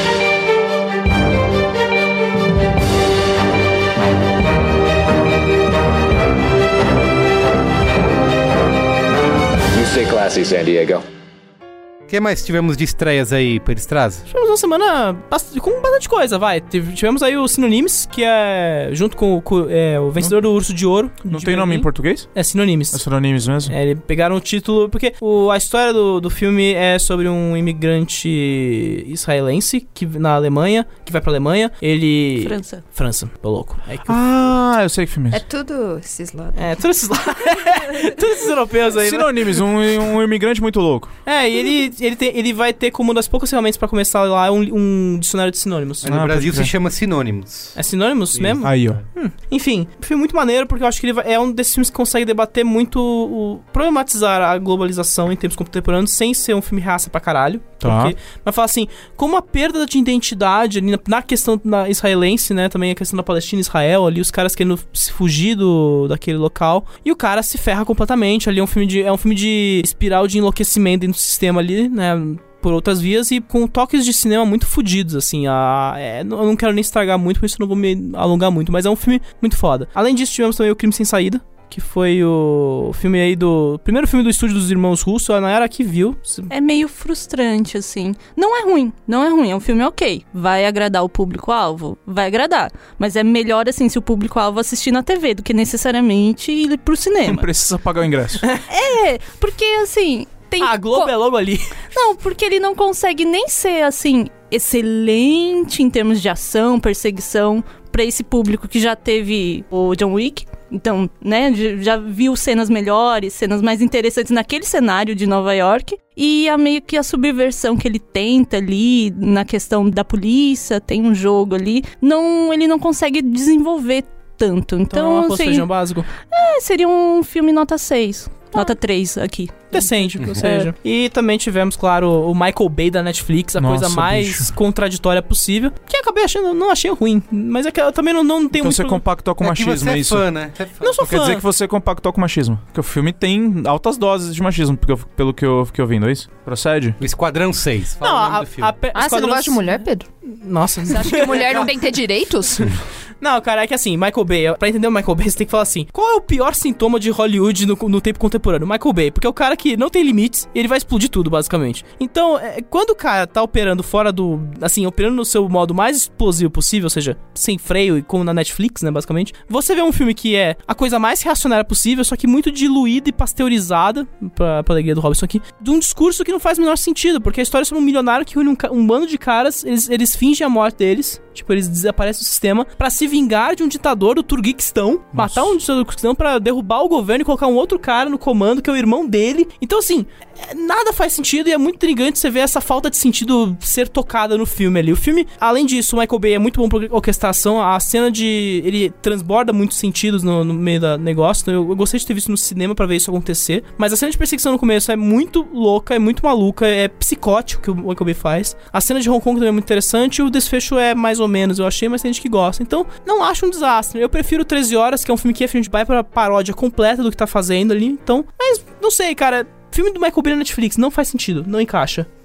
You stay classy, San Diego. O que mais tivemos de estreias aí, Peristrazzo? Tivemos uma semana bast- com bastante coisa, vai. Tive- Tivemos aí o Sinonimes, que é junto com, o- com, é, o vencedor do Urso de Ouro. Não de tem nome em Berlim. português? É Sinonimes. É Sinonimes mesmo? É, eles pegaram o título... Porque o- a história do, do filme é sobre um imigrante israelense que, na Alemanha, que vai pra Alemanha. Ele... França. França, tô louco. É, que, Ah, eu sei que filme é É esse. tudo esses lados. é todos esses lá... todos esses europeus aí, né? Sinonimes, um, um imigrante muito louco. É, e ele, ele, tem, ele vai ter como uma das poucas ferramentas pra começar lá um, um dicionário de sinônimos. No Ah, Brasil pode se crer. chama Sinônimos. É sinônimos mesmo? Aí, ó. Hum, enfim, um filme muito maneiro, porque eu acho que ele vai- é um desses filmes que consegue debater muito o, problematizar a globalização em termos contemporâneos sem ser um filme raça pra caralho. Tá. Porque, mas fala assim, como a perda de identidade ali na, na questão na israelense, né, também a questão da Palestina e Israel, ali os caras querendo se fugir do, daquele local, e o cara se ferra completamente, ali é um filme de, é um filme de espiral de enlouquecimento dentro do sistema ali, né, por outras vias e com toques de cinema muito fodidos, assim. A, é, eu não quero nem estragar muito, por isso eu não vou me alongar muito, mas é um filme muito foda. Além disso, tivemos também o Crime Sem Saída, que foi o filme aí do... primeiro filme do estúdio dos irmãos Russo, a Nayara que viu. É meio frustrante, assim. Não é ruim, não é ruim, é um filme ok. Vai agradar o público-alvo? Vai agradar. Mas é melhor, assim, se o público-alvo assistir na T V do que necessariamente ir pro Não cinema. precisa pagar o ingresso. É, porque, assim... Tem A Globo co- é logo ali. Não, porque ele não consegue nem ser, assim, excelente em termos de ação, perseguição, pra esse público que já teve o John Wick. Então, né, j- já viu cenas melhores, cenas mais interessantes naquele cenário de Nova York. E a meio que a subversão que ele tenta ali na questão da polícia, tem um jogo ali, não, ele não consegue desenvolver tanto. Então, Então, arroz, assim, feijão básico. é, seria um filme nota seis. Nota três aqui. Decente, ou seja. E também tivemos, claro, o Michael Bay da Netflix, a Nossa, coisa mais bicho. contraditória possível. Que eu acabei achando, não achei ruim. Mas é que eu também não, não tenho Então muito... você compactou com o É que machismo, você é é isso? fã, né? Você é fã. Não sou Quer fã. dizer que você compactou com o machismo. Porque o filme tem altas doses de machismo, porque eu- pelo que eu fiquei ouvindo, é isso? Procede? O Esquadrão seis. Fala Não, o nome a, do filme. a, pe- Ah, você não Esquadrão- gosta de mulher, Pedro? Nossa. Você acha que mulher não tem que ter direitos? Não, cara, é que assim, Michael Bay, pra entender o Michael Bay, você tem que falar assim, qual é o pior sintoma de Hollywood no, no tempo contemporâneo? Michael Bay, porque é o cara que não tem limites e ele vai explodir tudo, basicamente. Então, é, quando o cara tá operando fora do... Assim, operando no seu modo mais explosivo possível, ou seja, sem freio e como na Netflix, né, basicamente, você vê um filme que é a coisa mais reacionária possível, só que muito diluída e pasteurizada, pra, pra alegria do Robson aqui, de um discurso que não faz o menor sentido, porque a história é sobre um milionário que une um, ca- um bando de caras, eles, eles fingem a morte deles, tipo, eles desaparecem do sistema, pra se vingar de um ditador do Turguiquistão, matar um ditador do Turguiquistão pra derrubar o governo e colocar um outro cara no comando, que é o irmão dele. Então, assim, é, nada faz sentido e é muito intrigante você ver essa falta de sentido ser tocada no filme ali. O filme, além disso, o Michael Bay é muito bom pra orquestração, a cena de... ele transborda muitos sentidos no, no meio do negócio, então eu, eu gostei de ter visto no cinema pra ver isso acontecer, mas a cena de perseguição no começo é muito louca, é muito maluca, é psicótico que o Michael Bay faz. A cena de Hong Kong também é muito interessante e o desfecho é mais ou menos, eu achei, mas tem gente que gosta. Então, não acho um desastre. Eu prefiro treze horas, que é um filme que é filme de vai pra paródia completa do que tá fazendo ali, então... Mas, não sei, cara... Filme do Michael Bay na Netflix não faz sentido, não encaixa.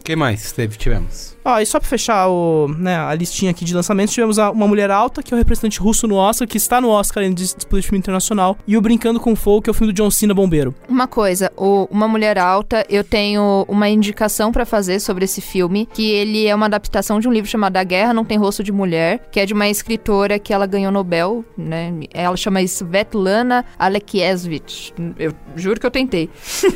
que mais teve, tivemos? Ó, e só pra fechar o, né, a listinha aqui de lançamentos, tivemos a Uma Mulher Alta, que é o representante russo no Oscar, que está no Oscar em disputa de filme internacional, e o Brincando com Fogo, que é o filme do John Cena, bombeiro. Uma coisa, o Uma Mulher Alta, eu tenho uma indicação pra fazer sobre esse filme, que ele é uma adaptação de um livro chamado A Guerra Não Tem Rosto de Mulher, que é de uma escritora que ela ganhou Nobel, né? Ela chama Svetlana Alexievich. Eu juro que eu tentei.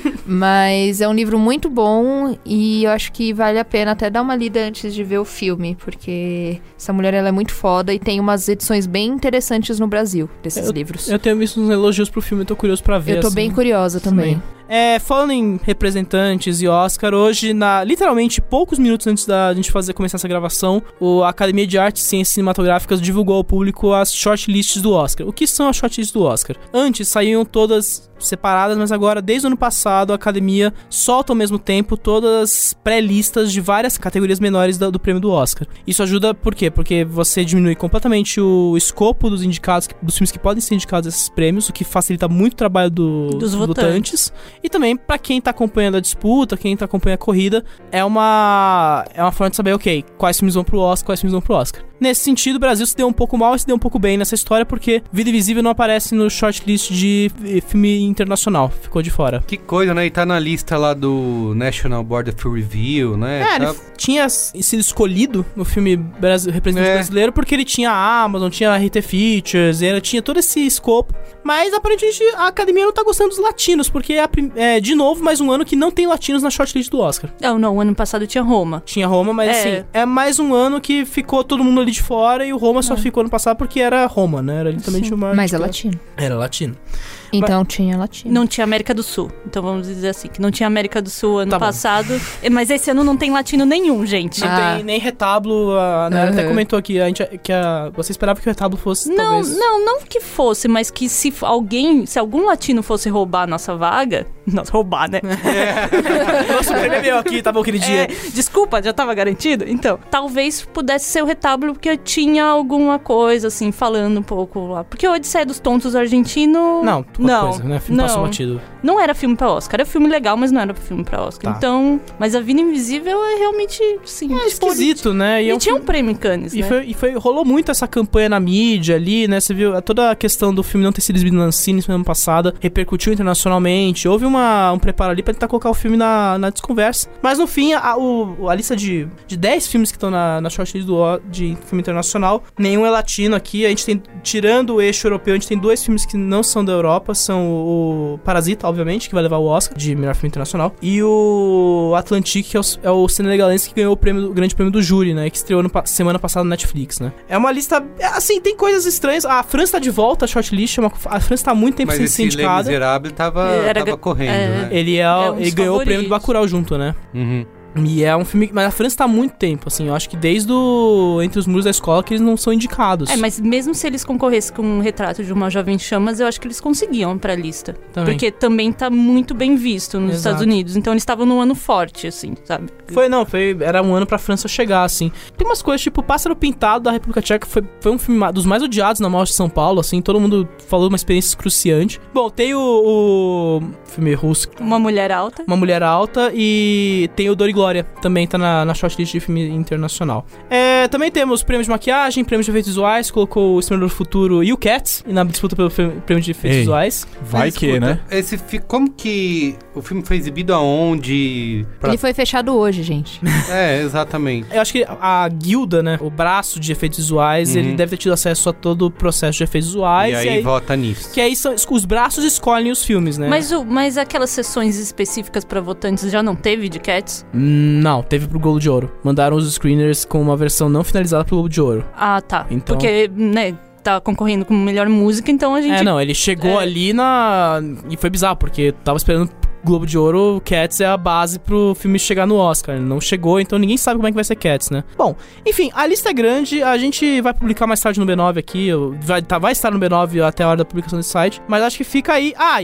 Mas é um livro muito bom e eu acho que vale a pena até dar uma lida antes de ver o filme, porque essa mulher ela é muito foda e tem umas edições bem interessantes no Brasil desses eu, livros. Eu tenho visto uns elogios pro filme, eu tô curioso pra ver. Eu tô assim, bem curiosa também. também. É, falando em representantes e Oscar, hoje, na, literalmente poucos minutos antes da gente fazer, começar essa gravação, o, a Academia de Artes e Ciências Cinematográficas divulgou ao público as shortlists do Oscar. O que são as shortlists do Oscar? Antes saíam todas separadas, mas agora, desde o ano passado, a Academia solta ao mesmo tempo todas as pré-listas de várias categorias menores do, do prêmio do Oscar. Isso ajuda, por quê? Porque você diminui completamente o escopo dos indicados, dos filmes que podem ser indicados a esses prêmios, o que facilita muito o trabalho do, dos votantes. votantes. E também, pra quem tá acompanhando a disputa, quem tá acompanhando a corrida, é uma, é uma forma de saber, ok, quais filmes vão pro Oscar, quais filmes vão pro Oscar. Nesse sentido, o Brasil se deu um pouco mal e se deu um pouco bem nessa história, porque Vida Invisível não aparece no shortlist de filme internacional, ficou de fora. Que coisa, né? E tá na lista lá do National Board of Review, né? É, tá... ele tinha sido escolhido no filme Brasil, representante é. brasileiro porque ele tinha a Amazon, tinha a R T Features, ele tinha todo esse escopo, mas aparentemente a Academia não tá gostando dos latinos, porque é, a, é de novo mais um ano que não tem latinos na shortlist do Oscar. Não, não, o ano passado tinha Roma. Tinha Roma, mas é. assim, é mais um ano que ficou todo mundo ali de fora e o Roma só é. ficou no passado porque era Roma, né? Era literalmente uma... Mas é latino. Era latino. Então mas... tinha latino. Não tinha América do Sul. Então vamos dizer assim, que não tinha América do Sul ano tá passado. Mas esse ano não tem latino nenhum, gente. Não ah. tem nem retábulo. A Nara uhum. até comentou aqui a gente, que a, você esperava que o retábulo fosse, não, talvez... Não, não que fosse, mas que se alguém, se algum latino fosse roubar a nossa vaga... Nossa, roubar, né? É. Nossa, o prêmio é meu aqui, tá bom aquele dia. É, desculpa, já tava garantido? Então, talvez pudesse ser o retábulo porque tinha alguma coisa, assim, falando um pouco lá. Porque o Odisseia dos Tontos argentino... Não, não, coisa, né? Filme não. passou batido. Não era filme pra Oscar. Era filme legal, mas não era filme pra Oscar. Tá. Então, mas A Vida Invisível é realmente, sim... É esquisito, né? E, e é um tinha filme... um prêmio em Cannes, e né? Foi, e foi, rolou muito essa campanha na mídia ali, né? Você viu toda a questão do filme não ter sido exibido na Ancine semana passada, repercutiu internacionalmente, houve uma, um preparo ali pra tentar colocar o filme na, na desconversa. Mas no fim, a, o, a lista de, de dez filmes que estão na, na shortlist do, de filme internacional, nenhum é latino aqui. A gente tem, tirando o eixo europeu, a gente tem dois filmes que não são da Europa, são o, o Parasita, obviamente, que vai levar o Oscar de melhor filme internacional, e o Atlantique, que é o, é o senegalense que ganhou o, prêmio, o grande prêmio do júri, né, que estreou no, semana passada no Netflix, né. É uma lista, assim, tem coisas estranhas. A França tá de volta, a shortlist, é uma, a França tá há muito tempo sem ser indicada. Mas esse Le Miserable tava, Era, tava correndo, é, né. Ele, é, é um ele ganhou favoritos. O prêmio do Bacurau junto, né. Uhum. E é um filme... Mas a França tá há muito tempo, assim. Eu acho que desde o... Entre os Muros da Escola que eles não são indicados. É, mas mesmo se eles concorressem com um retrato de uma jovem chamas, eu acho que eles conseguiam pra lista. Também. Porque também tá muito bem visto nos Exato. Estados Unidos. Então eles estavam num ano forte, assim, sabe? Foi, não. Foi, era um ano pra França chegar, assim. Tem umas coisas, tipo, Pássaro Pintado da República Tcheca foi, foi um filme dos mais odiados na Mostra de São Paulo, assim. Todo mundo falou uma experiência excruciante. Bom, tem o, o filme russo... Uma Mulher Alta. Uma Mulher Alta e tem o Dor e Glória. Também tá na, na shortlist de filme internacional. É, também temos prêmios de maquiagem, prêmios de efeitos visuais, colocou o Exterminador do Futuro e o Cats na disputa pelo prêmio de efeitos Ei, visuais. Vai Mas, que, escuta, né? Esse fi... Como que o filme foi exibido aonde? Pra... Ele foi fechado hoje, gente. É, exatamente. Eu acho que a guilda, né, o braço de efeitos visuais, Uhum. ele deve ter tido acesso a todo o processo de efeitos visuais. E aí, e aí vota nisso. Que aí são, os braços escolhem os filmes, né? Mas, o, mas aquelas sessões específicas pra votantes já não teve de Cats? Não, teve pro Globo de Ouro. Mandaram os screeners com uma versão não finalizada pro Globo de Ouro. Ah, tá. Então... Porque, né, tá concorrendo com melhor música, então a gente... É, não, ele chegou é... ali na... E foi bizarro, porque tava esperando Globo de Ouro, Cats é a base pro filme chegar no Oscar. Ele não chegou, então ninguém sabe como é que vai ser Cats, né? Bom, enfim, a lista é grande, a gente vai publicar mais tarde no B nove aqui, vai, tá, vai estar no B nove até a hora da publicação desse site, mas acho que fica aí... Ah, e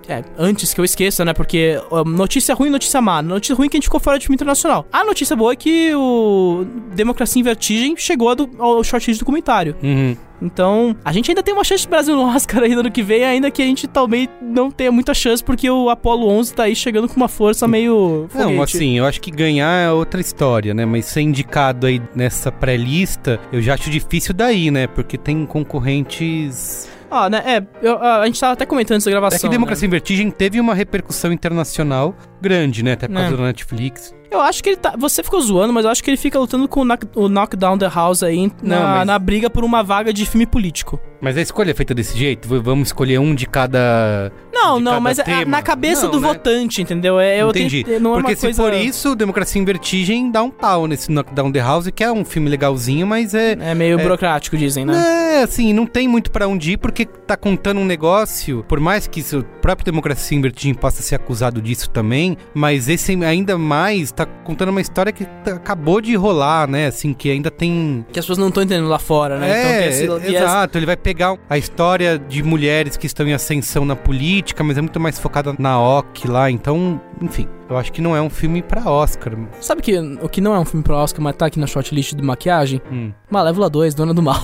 É, antes que eu esqueça, né? Porque uh, notícia ruim, notícia má. Notícia ruim é que a gente ficou fora de filme internacional. A notícia boa é que o Democracia em Vertigem chegou do, ao shortlist do documentário. Uhum. Então, a gente ainda tem uma chance de Brasil no Oscar ainda no que vem, ainda que a gente talvez não tenha muita chance, porque o Apollo onze tá aí chegando com uma força meio foguete. Não, assim, eu acho que ganhar é outra história, né? Mas ser indicado aí nessa pré-lista, eu já acho difícil daí, né? Porque tem concorrentes... Ah, né, é, eu, a, a gente tava até comentando essa gravação. É que Democracia né? em Vertigem teve uma repercussão internacional grande, né? Até por causa É. da Netflix. Eu acho que ele tá... Você ficou zoando, mas eu acho que ele fica lutando com o, knock, o Knockdown the House aí na, Não, mas- na briga por uma vaga de filme político. Mas a escolha é feita desse jeito? V- Vamos escolher um de cada... Não, de não, cada mas é tema? na cabeça Não, do né? votante, entendeu? É, eu Entendi. tenho- não é Porque uma se coisa... for isso, Democracia em Vertigem dá um pau nesse Knockdown the House, que é um filme legalzinho, mas é... É meio burocrático, dizem, né? É, assim, não tem muito pra onde ir, porque tá contando um negócio, por mais que isso, o próprio Democracia em Vertigem possa ser acusado disso também, mas esse ainda mais tá contando uma história que tá- acabou de rolar, né, assim, que ainda tem... Que as pessoas não estão entendendo lá fora, né? É, Então, tem esse viés- exato, ele vai pegar a história de mulheres que estão em ascensão na política, mas é muito mais focada na O C lá, então, enfim, eu acho que não é um filme pra Oscar. Sabe que, o que não é um filme pro Oscar, mas tá aqui na shortlist de maquiagem? Hum. Malévola dois, Dona do Mal.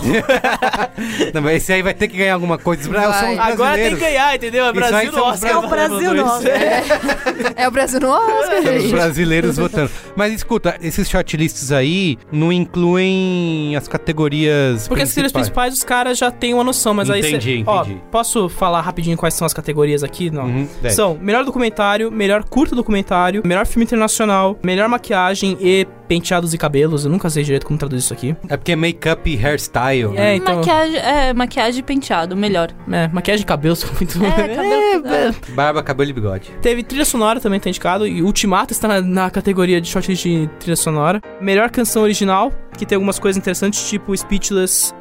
Não, mas esse aí vai ter que ganhar alguma coisa. Os bra- são os Agora tem brasileiros. que ganhar, entendeu? É Isso aí Brasil no são os Oscar. É o Brasil no Oscar. É, é o Brasil no Oscar, Os gente. brasileiros votando. Mas escuta, esses shortlists aí não incluem as categorias Porque as trilhas principais os caras já têm uma noção, mas aí Entendi, cê, ó, entendi. posso falar rapidinho quais são as categorias aqui? Não. Uhum, deve. São melhor documentário, melhor curta documentário, melhor filme internacional, melhor maquiagem e penteados e cabelos. Eu nunca sei direito como traduzir isso aqui. É porque é make-up e hairstyle. É, então... Maquiagem, é, maquiagem e penteado, melhor. É, maquiagem e cabelo são muito... É, cabelo... é. Barba, cabelo e bigode. Teve trilha sonora também, tá indicado. E Ultimato está na, na categoria de shortlist de trilha sonora. Melhor canção original, que tem algumas coisas interessantes, tipo Speechless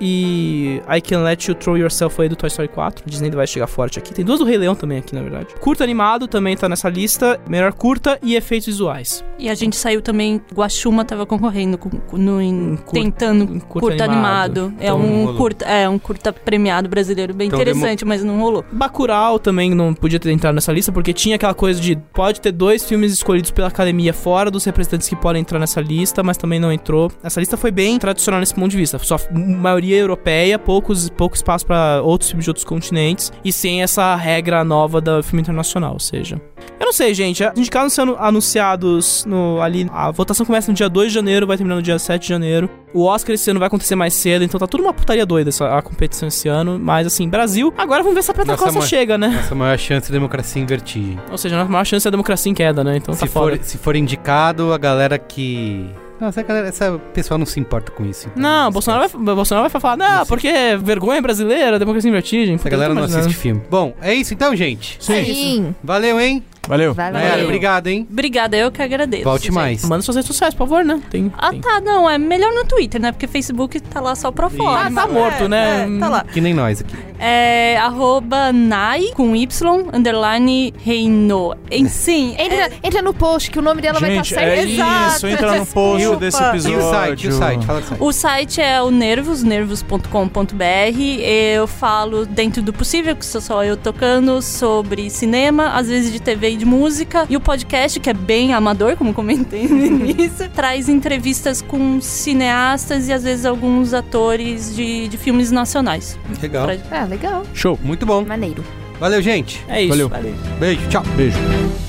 e I Can Let You Throw Yourself Away do Toy Story quatro. A Disney vai chegar forte aqui. Tem duas do Rei Leão também aqui, na verdade. Curta animado também tá nessa lista. Melhor curta e efeitos visuais. E a gente saiu também, Guaxuma tava concorrendo com, com- no, em- curta- tentando em curta, curta animado. animado. É Então não um rolou. curta, é um curta premiado brasileiro bem Então interessante, mas não rolou. Bacurau também não podia ter entrado nessa lista, porque tinha aquela coisa de pode ter dois filmes escolhidos pela academia fora dos representantes que podem entrar nessa lista, mas também não entrou. Essa lista foi bem tradicional nesse ponto de vista. Só maioria europeia, poucos, pouco espaço para outros filmes de outros continentes, e sem essa regra nova do filme internacional, ou seja... Eu não sei, gente. Os indicados sendo anunciados no, ali... A votação começa no dia dois de janeiro, vai terminar no dia sete de janeiro. O Oscar esse ano vai acontecer mais cedo, então tá tudo uma putaria doida essa, a competição esse ano. Mas, assim, Brasil... Agora vamos ver se a Preta Nossa Costa ma- chega, né? Nossa maior chance é democracia em vertigem. Ou seja, a maior chance é a democracia em queda, né? Então Se tá for, foda. se for indicado, a galera que... Nossa, essa, galera, essa pessoa não se importa com isso. Então. Não, Bolsonaro vai, Bolsonaro vai falar, não, porque é vergonha brasileira, democracia em vertigem. Essa galera não assiste filme. Bom, é isso então, gente. Sim. Valeu, hein? Valeu. Valeu. Nayara, obrigado, hein? Obrigada, eu que agradeço. Volte gente. mais. Manda suas redes sociais, por favor, né? Tem, Ah, tem. tá, não, é melhor no Twitter, né? Porque Facebook tá lá só pro fora. Ah, tá mas- morto, é, né? é, tá lá. Que nem nós aqui. É arroba Nai, com Y, underline Reino. Em sim, Entra, entra no post, que o nome dela vai Gente, estar é certo. isso. Entra no post Desculpa. desse E episódio. o site, e o site, fala do site. O site é o nervos, nervos ponto com ponto b r. Eu falo, dentro do possível, que sou só eu tocando, sobre cinema, às vezes de T V e de música. E o podcast, que é bem amador, como comentei no início, traz entrevistas com cineastas e às vezes alguns atores de, de filmes nacionais. Legal. Pra- Ah, legal. Show. Muito bom. Maneiro. Valeu, gente. É isso. Valeu. Valeu. Beijo, tchau. Beijo.